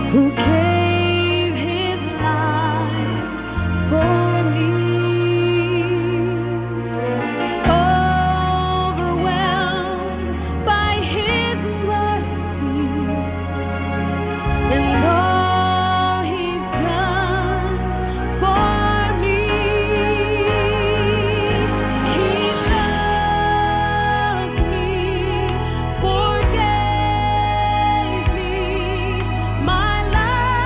who gave his life for me. Overwhelmed by his mercy and all he's done for me. He loved me, forgave me, my life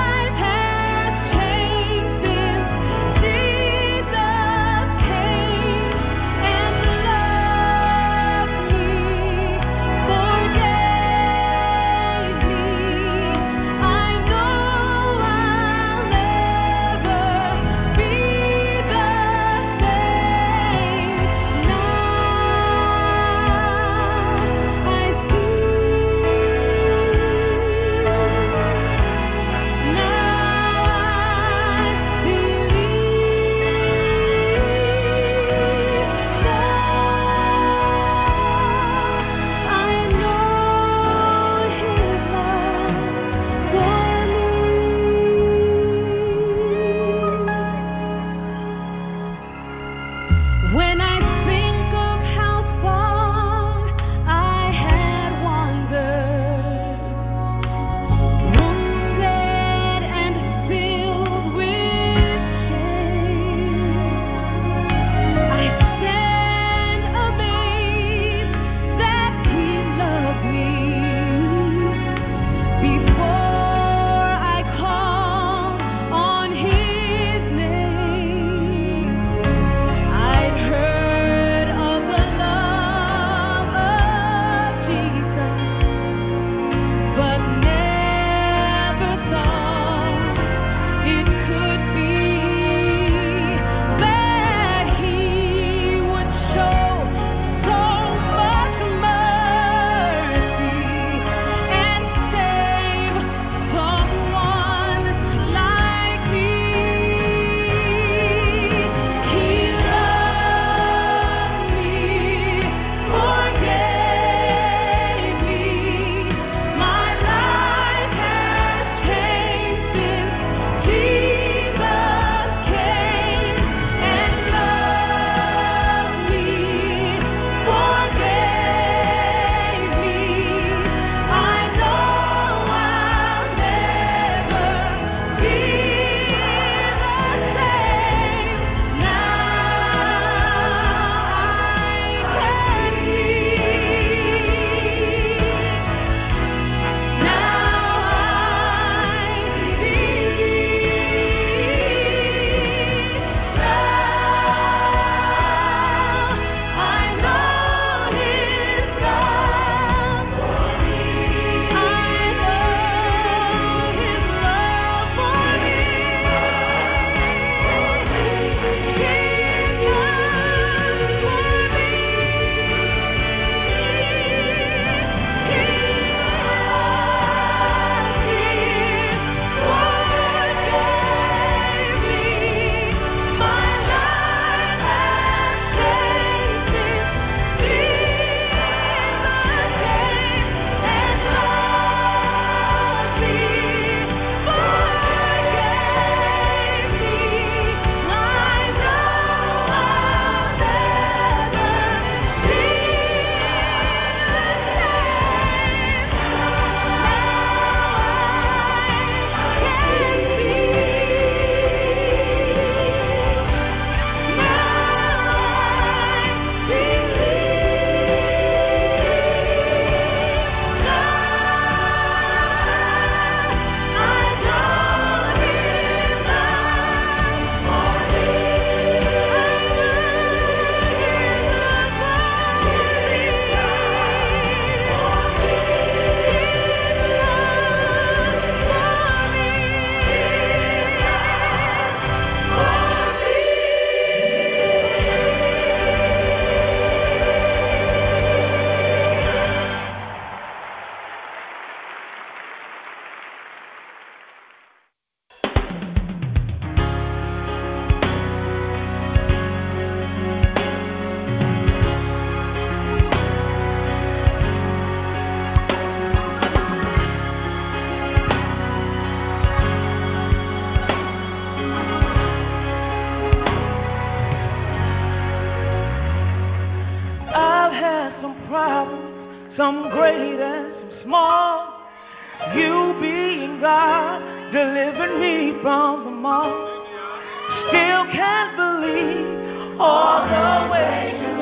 from the mark. Still can't believe all the way you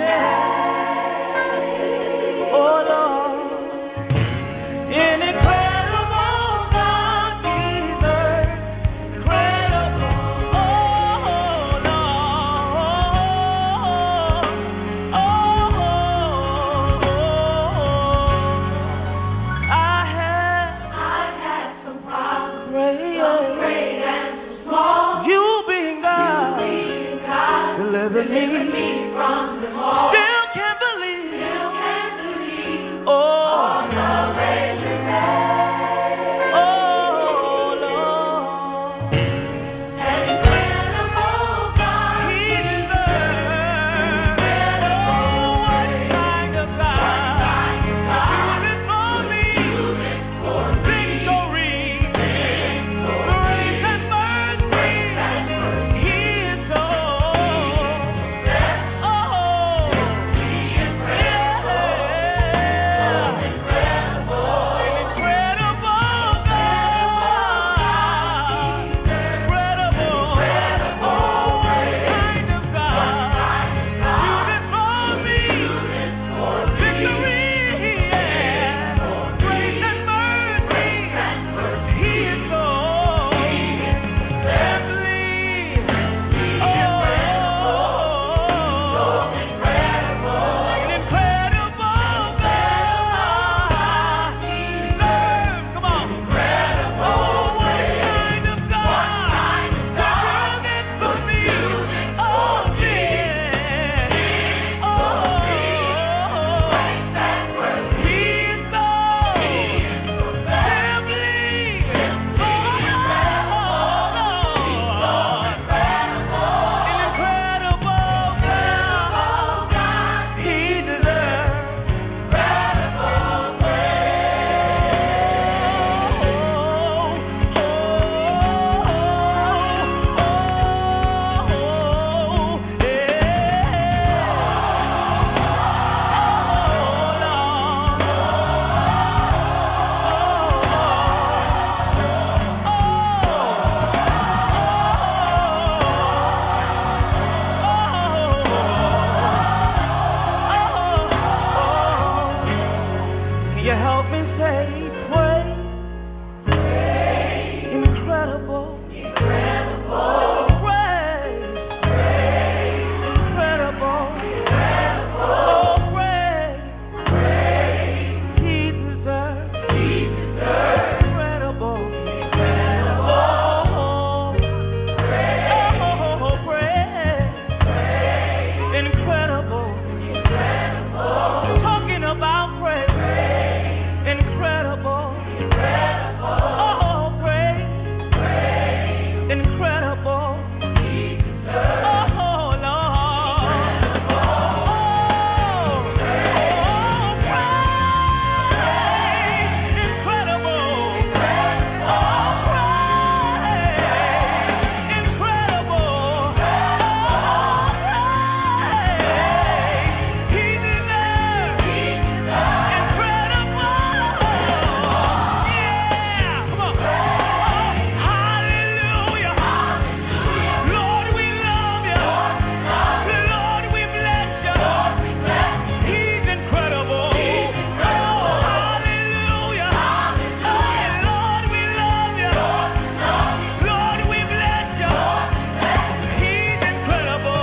made. Oh Lord, incredible God, Jesus, incredible. Oh Lord, I've had some problems, great and small. You being God, delivered me from them all. Still can't believe. Oh, the way you made. Oh Lord, an incredible God. He deserves. Oh, what kind of God? Do it for me. Victory, grace and mercy. He is so. Can you help me say, pray, incredible, pray, incredible, oh, pray, he deserves, incredible, oh, pray, incredible, talking about praise, incredible, oh, praise, incredible, oh, Lord, praise, incredible, incredible, he deserves, incredible, yeah, come on, hallelujah, Lord, we love you, Lord, we bless you, he's incredible, hallelujah, Lord, we love you, Lord, we bless you, he's incredible,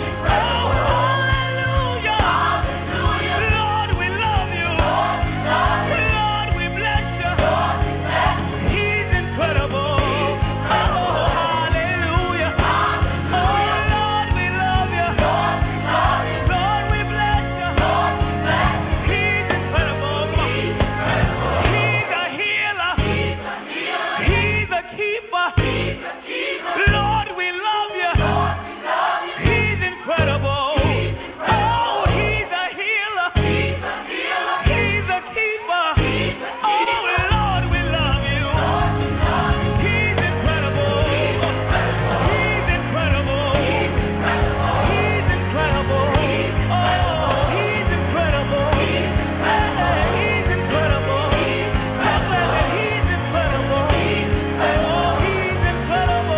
hallelujah, Lord, we love you, Lord, we bless you, he's incredible, hallelujah, Lord, we love you, Lord, we bless you, he's incredible, he's a healer, he's a keeper, Lord, we love you, he's incredible, oh, he's a healer, he's a keeper, oh, Lord, we love you, he's incredible, he's incredible, he's incredible, oh, he's incredible, he's incredible, he's incredible, oh, he's incredible.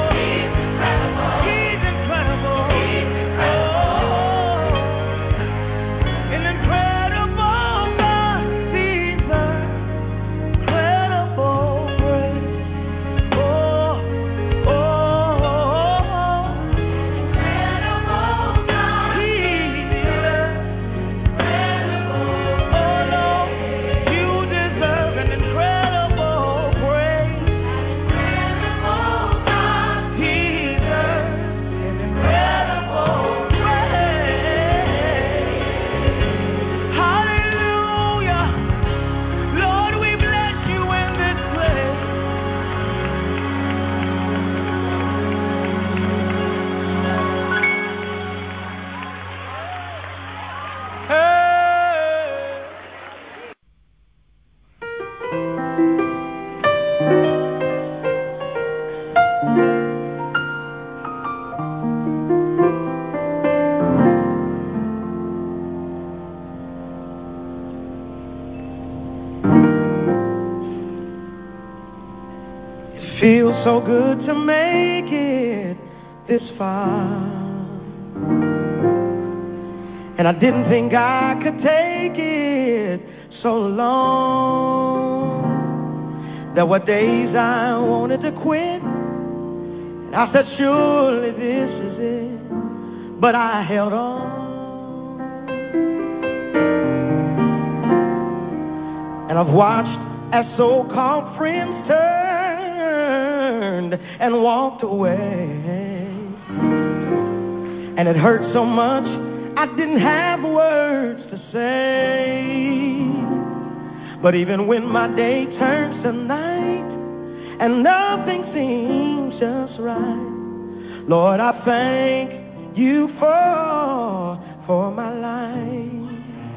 so good to make it this far. And I didn't think I could take it so long. There were days I wanted to quit, and I said, surely this is it. But I held on. And I've watched as so-called friends turned and walked away. And it hurt so much I didn't have words to say. But even when my day turns to night and nothing seems just right, Lord, I thank you for my life.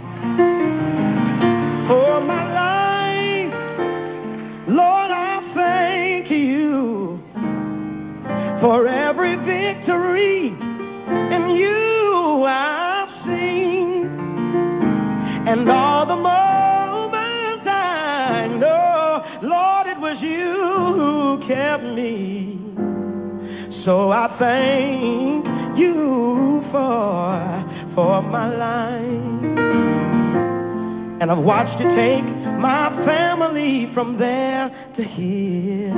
For my life, Lord, I thank you for every victory in you I've seen, and all the moments I know, Lord, it was you who kept me. So I thank you for my life. And I've watched you take my family from there to here.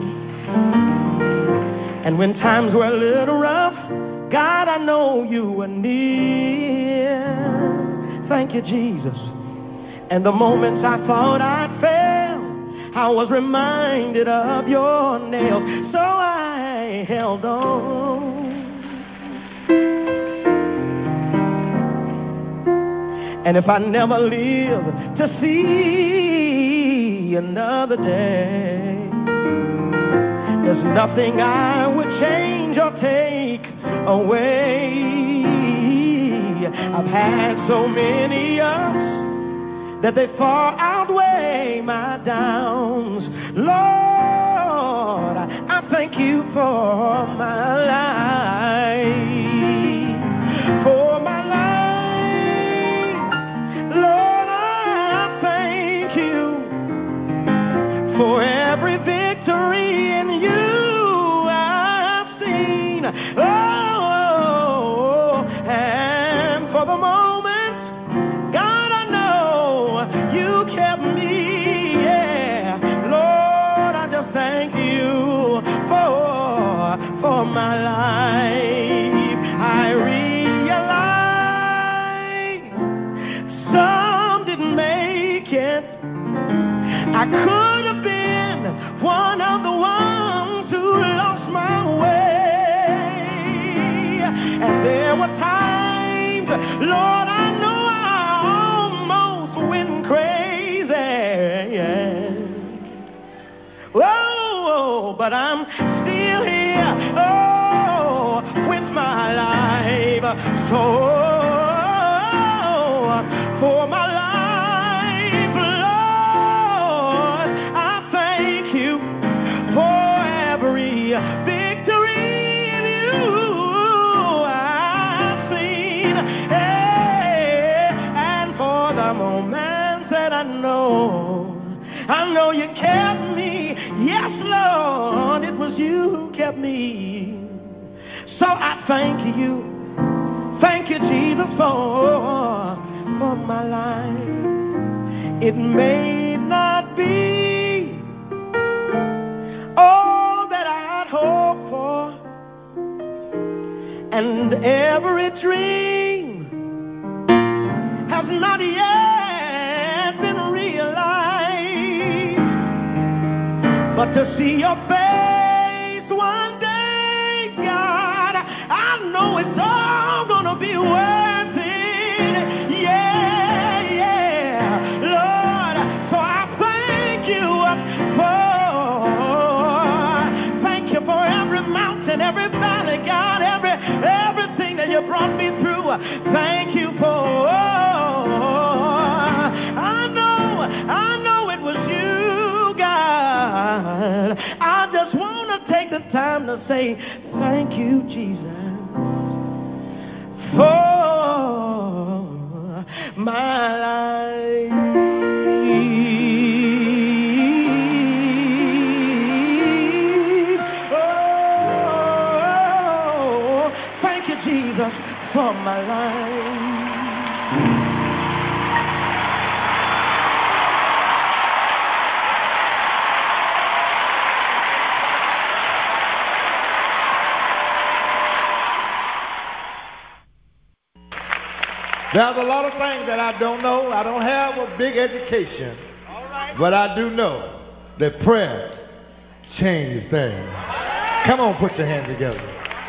And when times were a little rough, God, I know you were near. Thank you, Jesus. And the moments I thought I'd fail, I was reminded of your nails. So I held on. And if I never live to see another day, there's nothing I would change or take away. I've had so many ups that they far outweigh my downs. Lord, I thank you for my life. For my life, Lord, I thank you for every victory in you I've seen. Oh, and for the moment, God, I know you kept me. Yeah, Lord, I just thank you for my life. I realize some didn't make it. I could have been one of the ones who lost my way. And there were times, Lord, I know I almost went crazy. Yeah. Whoa, but I'm still here, oh, with my life. So, for my life, Lord, I thank you for every victory in you I've seen. Hey, and for the moments that I know you kept me. Yes, Lord, it was you who kept me. So I thank you. Thank you, Jesus, for my life. It may not be all that I'd hoped for, and every dream has not yet been realized. But to see your face one day, God, I know it's all gonna be worth it. Yeah, yeah, Lord. So I thank you for every mountain, every valley, God, everything that you brought me through. Thank you for. I know it was you, God. I just want to take the time to say thank you, Jesus, for my life. Jesus for my life. There's a lot of things that I don't know. I don't have a big education. But I do know that prayer changes things. Come on, put your hands together.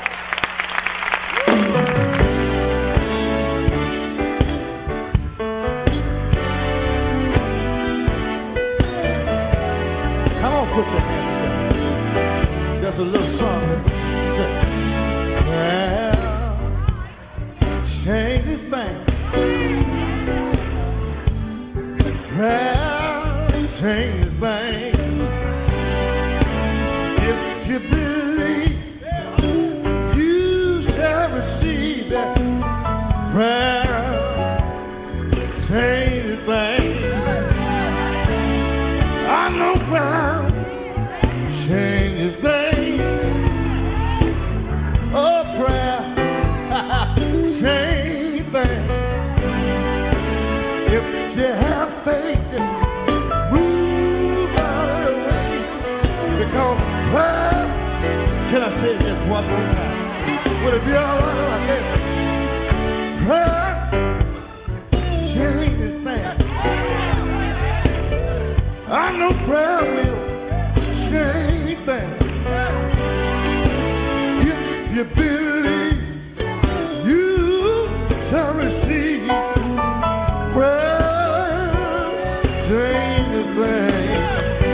Come on, put your hands together. Just a little song. Prayer changes things. Prayer changes things. If you believe, you shall receive that. Prayer changes things. I know prayer changes things. Oh, prayer changes things. If you have faith, move out of the way. Because prayer, can I say this one more time? Would it be all right like this? Prayer changes things. I know prayer will change things. If you believe, you shall receive. Prayer changes things.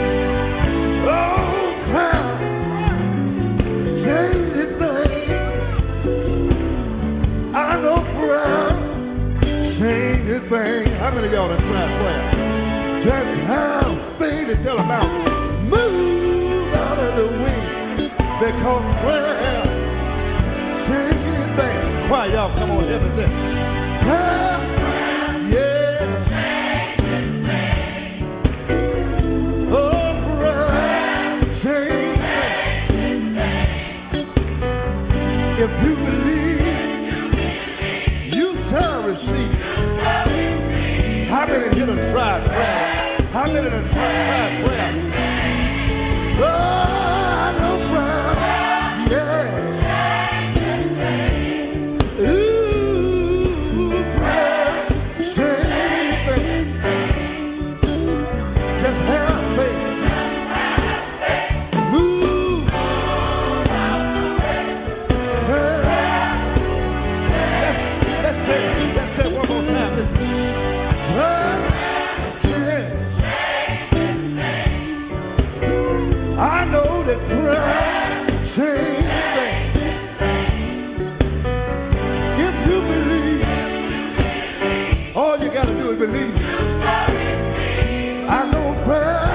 Oh, prayer changes things. I know prayer changes things. How many of y'all have tried prayer? Just have faith to tell them out. Move out of the way. Because prayer changes things. Choir, y'all come on, help me sing. Prayer, yeah. Changes things. Oh, prayer changes things. If you believe, you shall receive. How many here have tried prayer? How many have tried prayer? Oh, I know prayer. Yeah. Ooh, prayer changes things. Just have faith. Move. Let's say it one more time. Listen. I know that prayer changes things. If you believe, all you got to do is believe. I know prayer.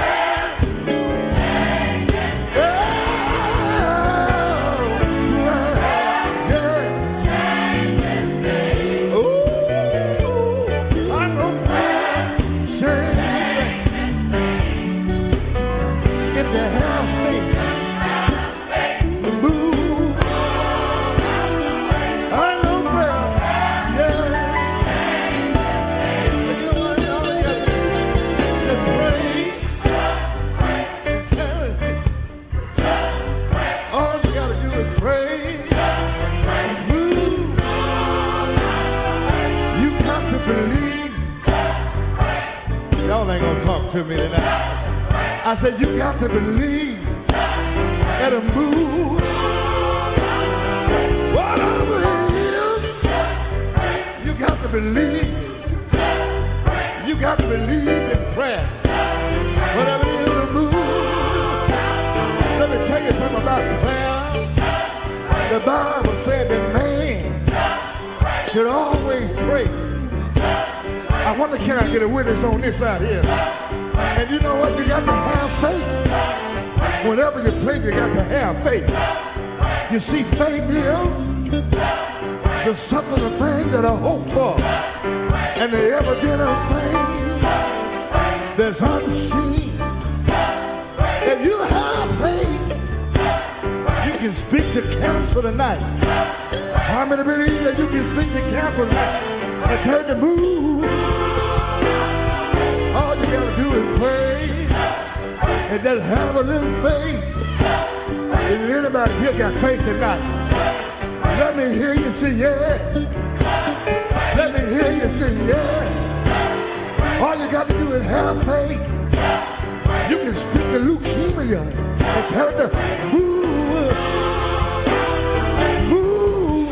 Y'all ain't gonna talk to me tonight. I said you got to believe that a move, whatever it is, you got to believe. You got to believe in prayer. Whatever it is, a move. Let me tell you something about prayer. The Bible said that man should always pray. I wonder, can I get a witness on this side here? And you know what? You got to have faith. Whenever you pray, you got to have faith. You see, faith is the substance of things that are hoped for, and the evidence of things that's unseen. If you have faith, you can speak to cancer tonight. How many believe that you can speak to cancer tonight and tell it to move? All you got to do is pray and just have a little faith. If anybody here got faith tonight, let me hear you say yes. Let me hear you say yes. All you got to do is have faith. You can speak to leukemia and tell it to move. Move.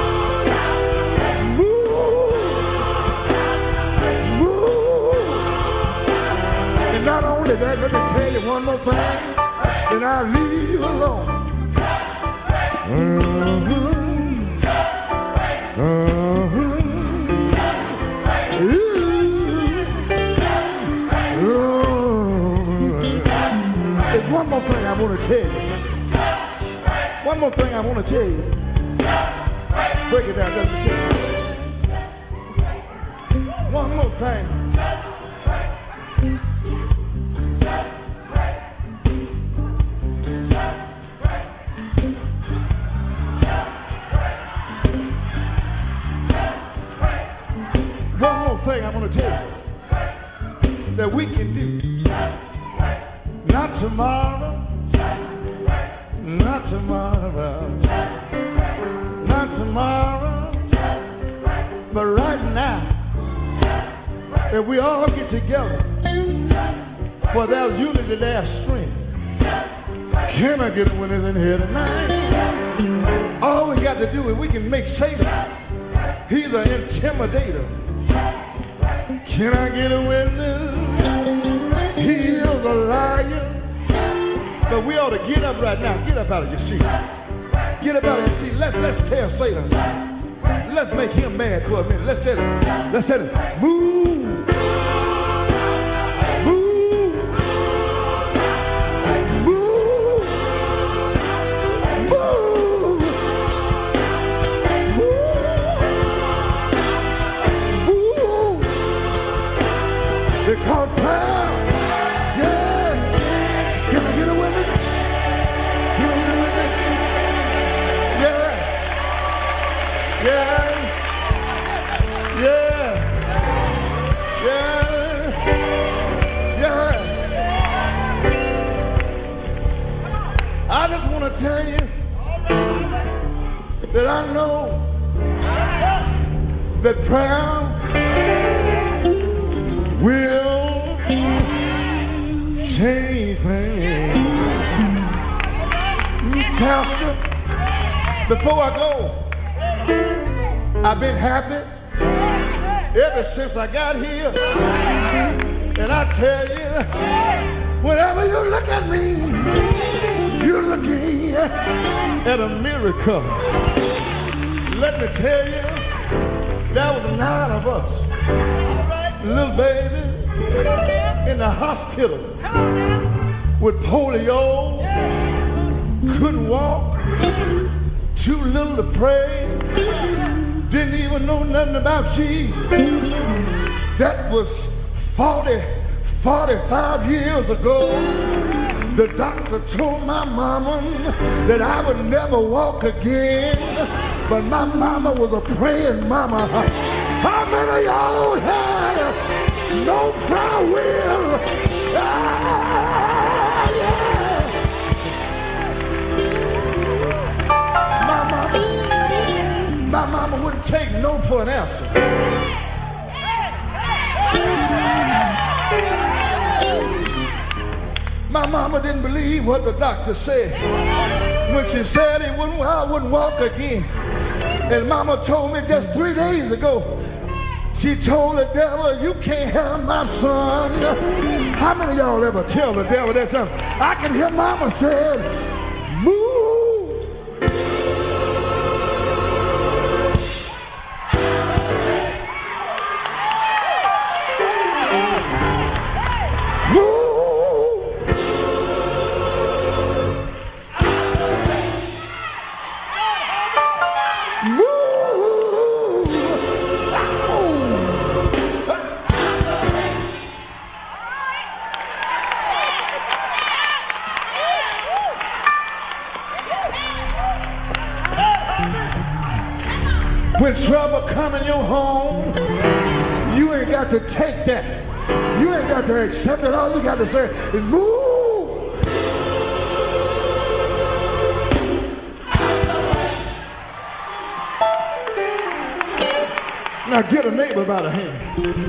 Move. Move. And not only that, let me tell you one more thing, then I'll leave you alone. There's one more thing I want to tell you. One more thing I want to tell you. Break it down, just a second. One more thing. One more thing I want to tell you that we can do. Not tomorrow, not tomorrow, not tomorrow, but right now, if we all get together, for there's unity, there's strength. Can I get a witness in here tonight? All we got to do is we can make Satan, he's an intimidator. Can I get a witness? He is a liar. But we ought to get up right now. Get up out of your seat. Get up out of your seat. Let's tell Satan. Let's make him mad for a minute. Let's tell him. Move. Move. Move. Move. Move. Because prayer. Can I get a witness? Can I get a witness? Yeah. Yeah. Yeah. Yeah. Yeah. I just want to tell you that I know that prayer will change things. Pastor, before I go, I've been happy ever since I got here. And I tell you, whenever you look at me, you're looking at a miracle. Let me tell you, there was 9 of us, little baby, in the hospital with polio, couldn't walk, too little to pray, didn't even know nothing about Jesus. That was 45 years ago. The doctor told my mama that I would never walk again, but my mama was a praying mama. How many of y'all have no prayer will? My mama wouldn't take no for an answer. My mama didn't believe what the doctor said when she said I wouldn't walk again. And mama told me just 3 days ago, she told the devil, you can't have my son. How many of y'all ever tell the devil that something? I can hear mama say, move. When trouble come in your home, you ain't got to take that. You ain't got to accept it. All you got to say is move. Now get a neighbor by the hand.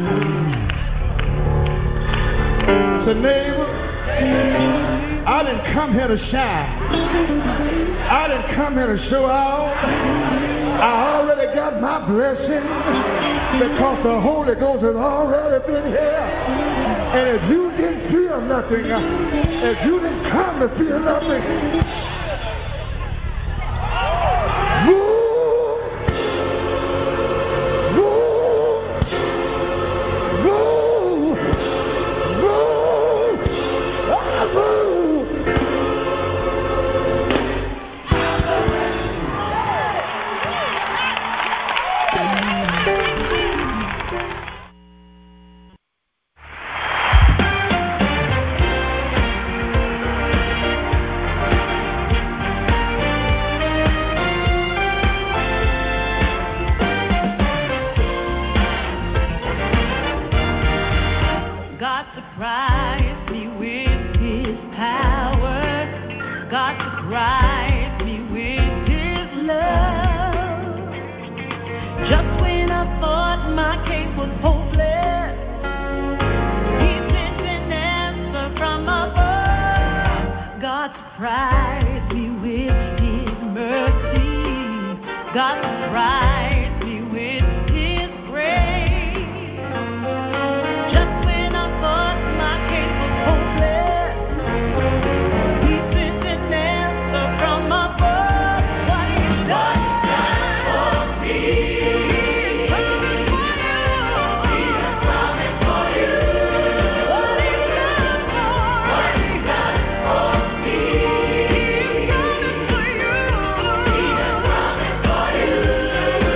Say, neighbor, I didn't come here to shine. I didn't come here to show out. I already got my blessing because the Holy Ghost has already been here. And if you didn't feel nothing, if you didn't come to feel nothing, move. God surprised me with his power. God surprised me with his love. Just when I thought my case was hopeless, he sent an answer from above. God surprised me with his mercy. God surprised me with his grace. Just when I thought my case was hopeless, he sent an answer from above. What he's done for me. He's coming for you. What he's done for me. He's coming for you. He's coming for you.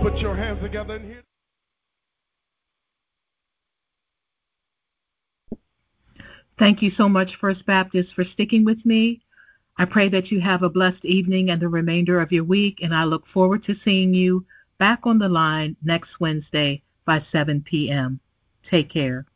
Put your hands together in here. Thank you so much, First Baptist, for sticking with me. I pray that you have a blessed evening and the remainder of your week, and I look forward to seeing you back on the line next Wednesday by 7 p.m. Take care.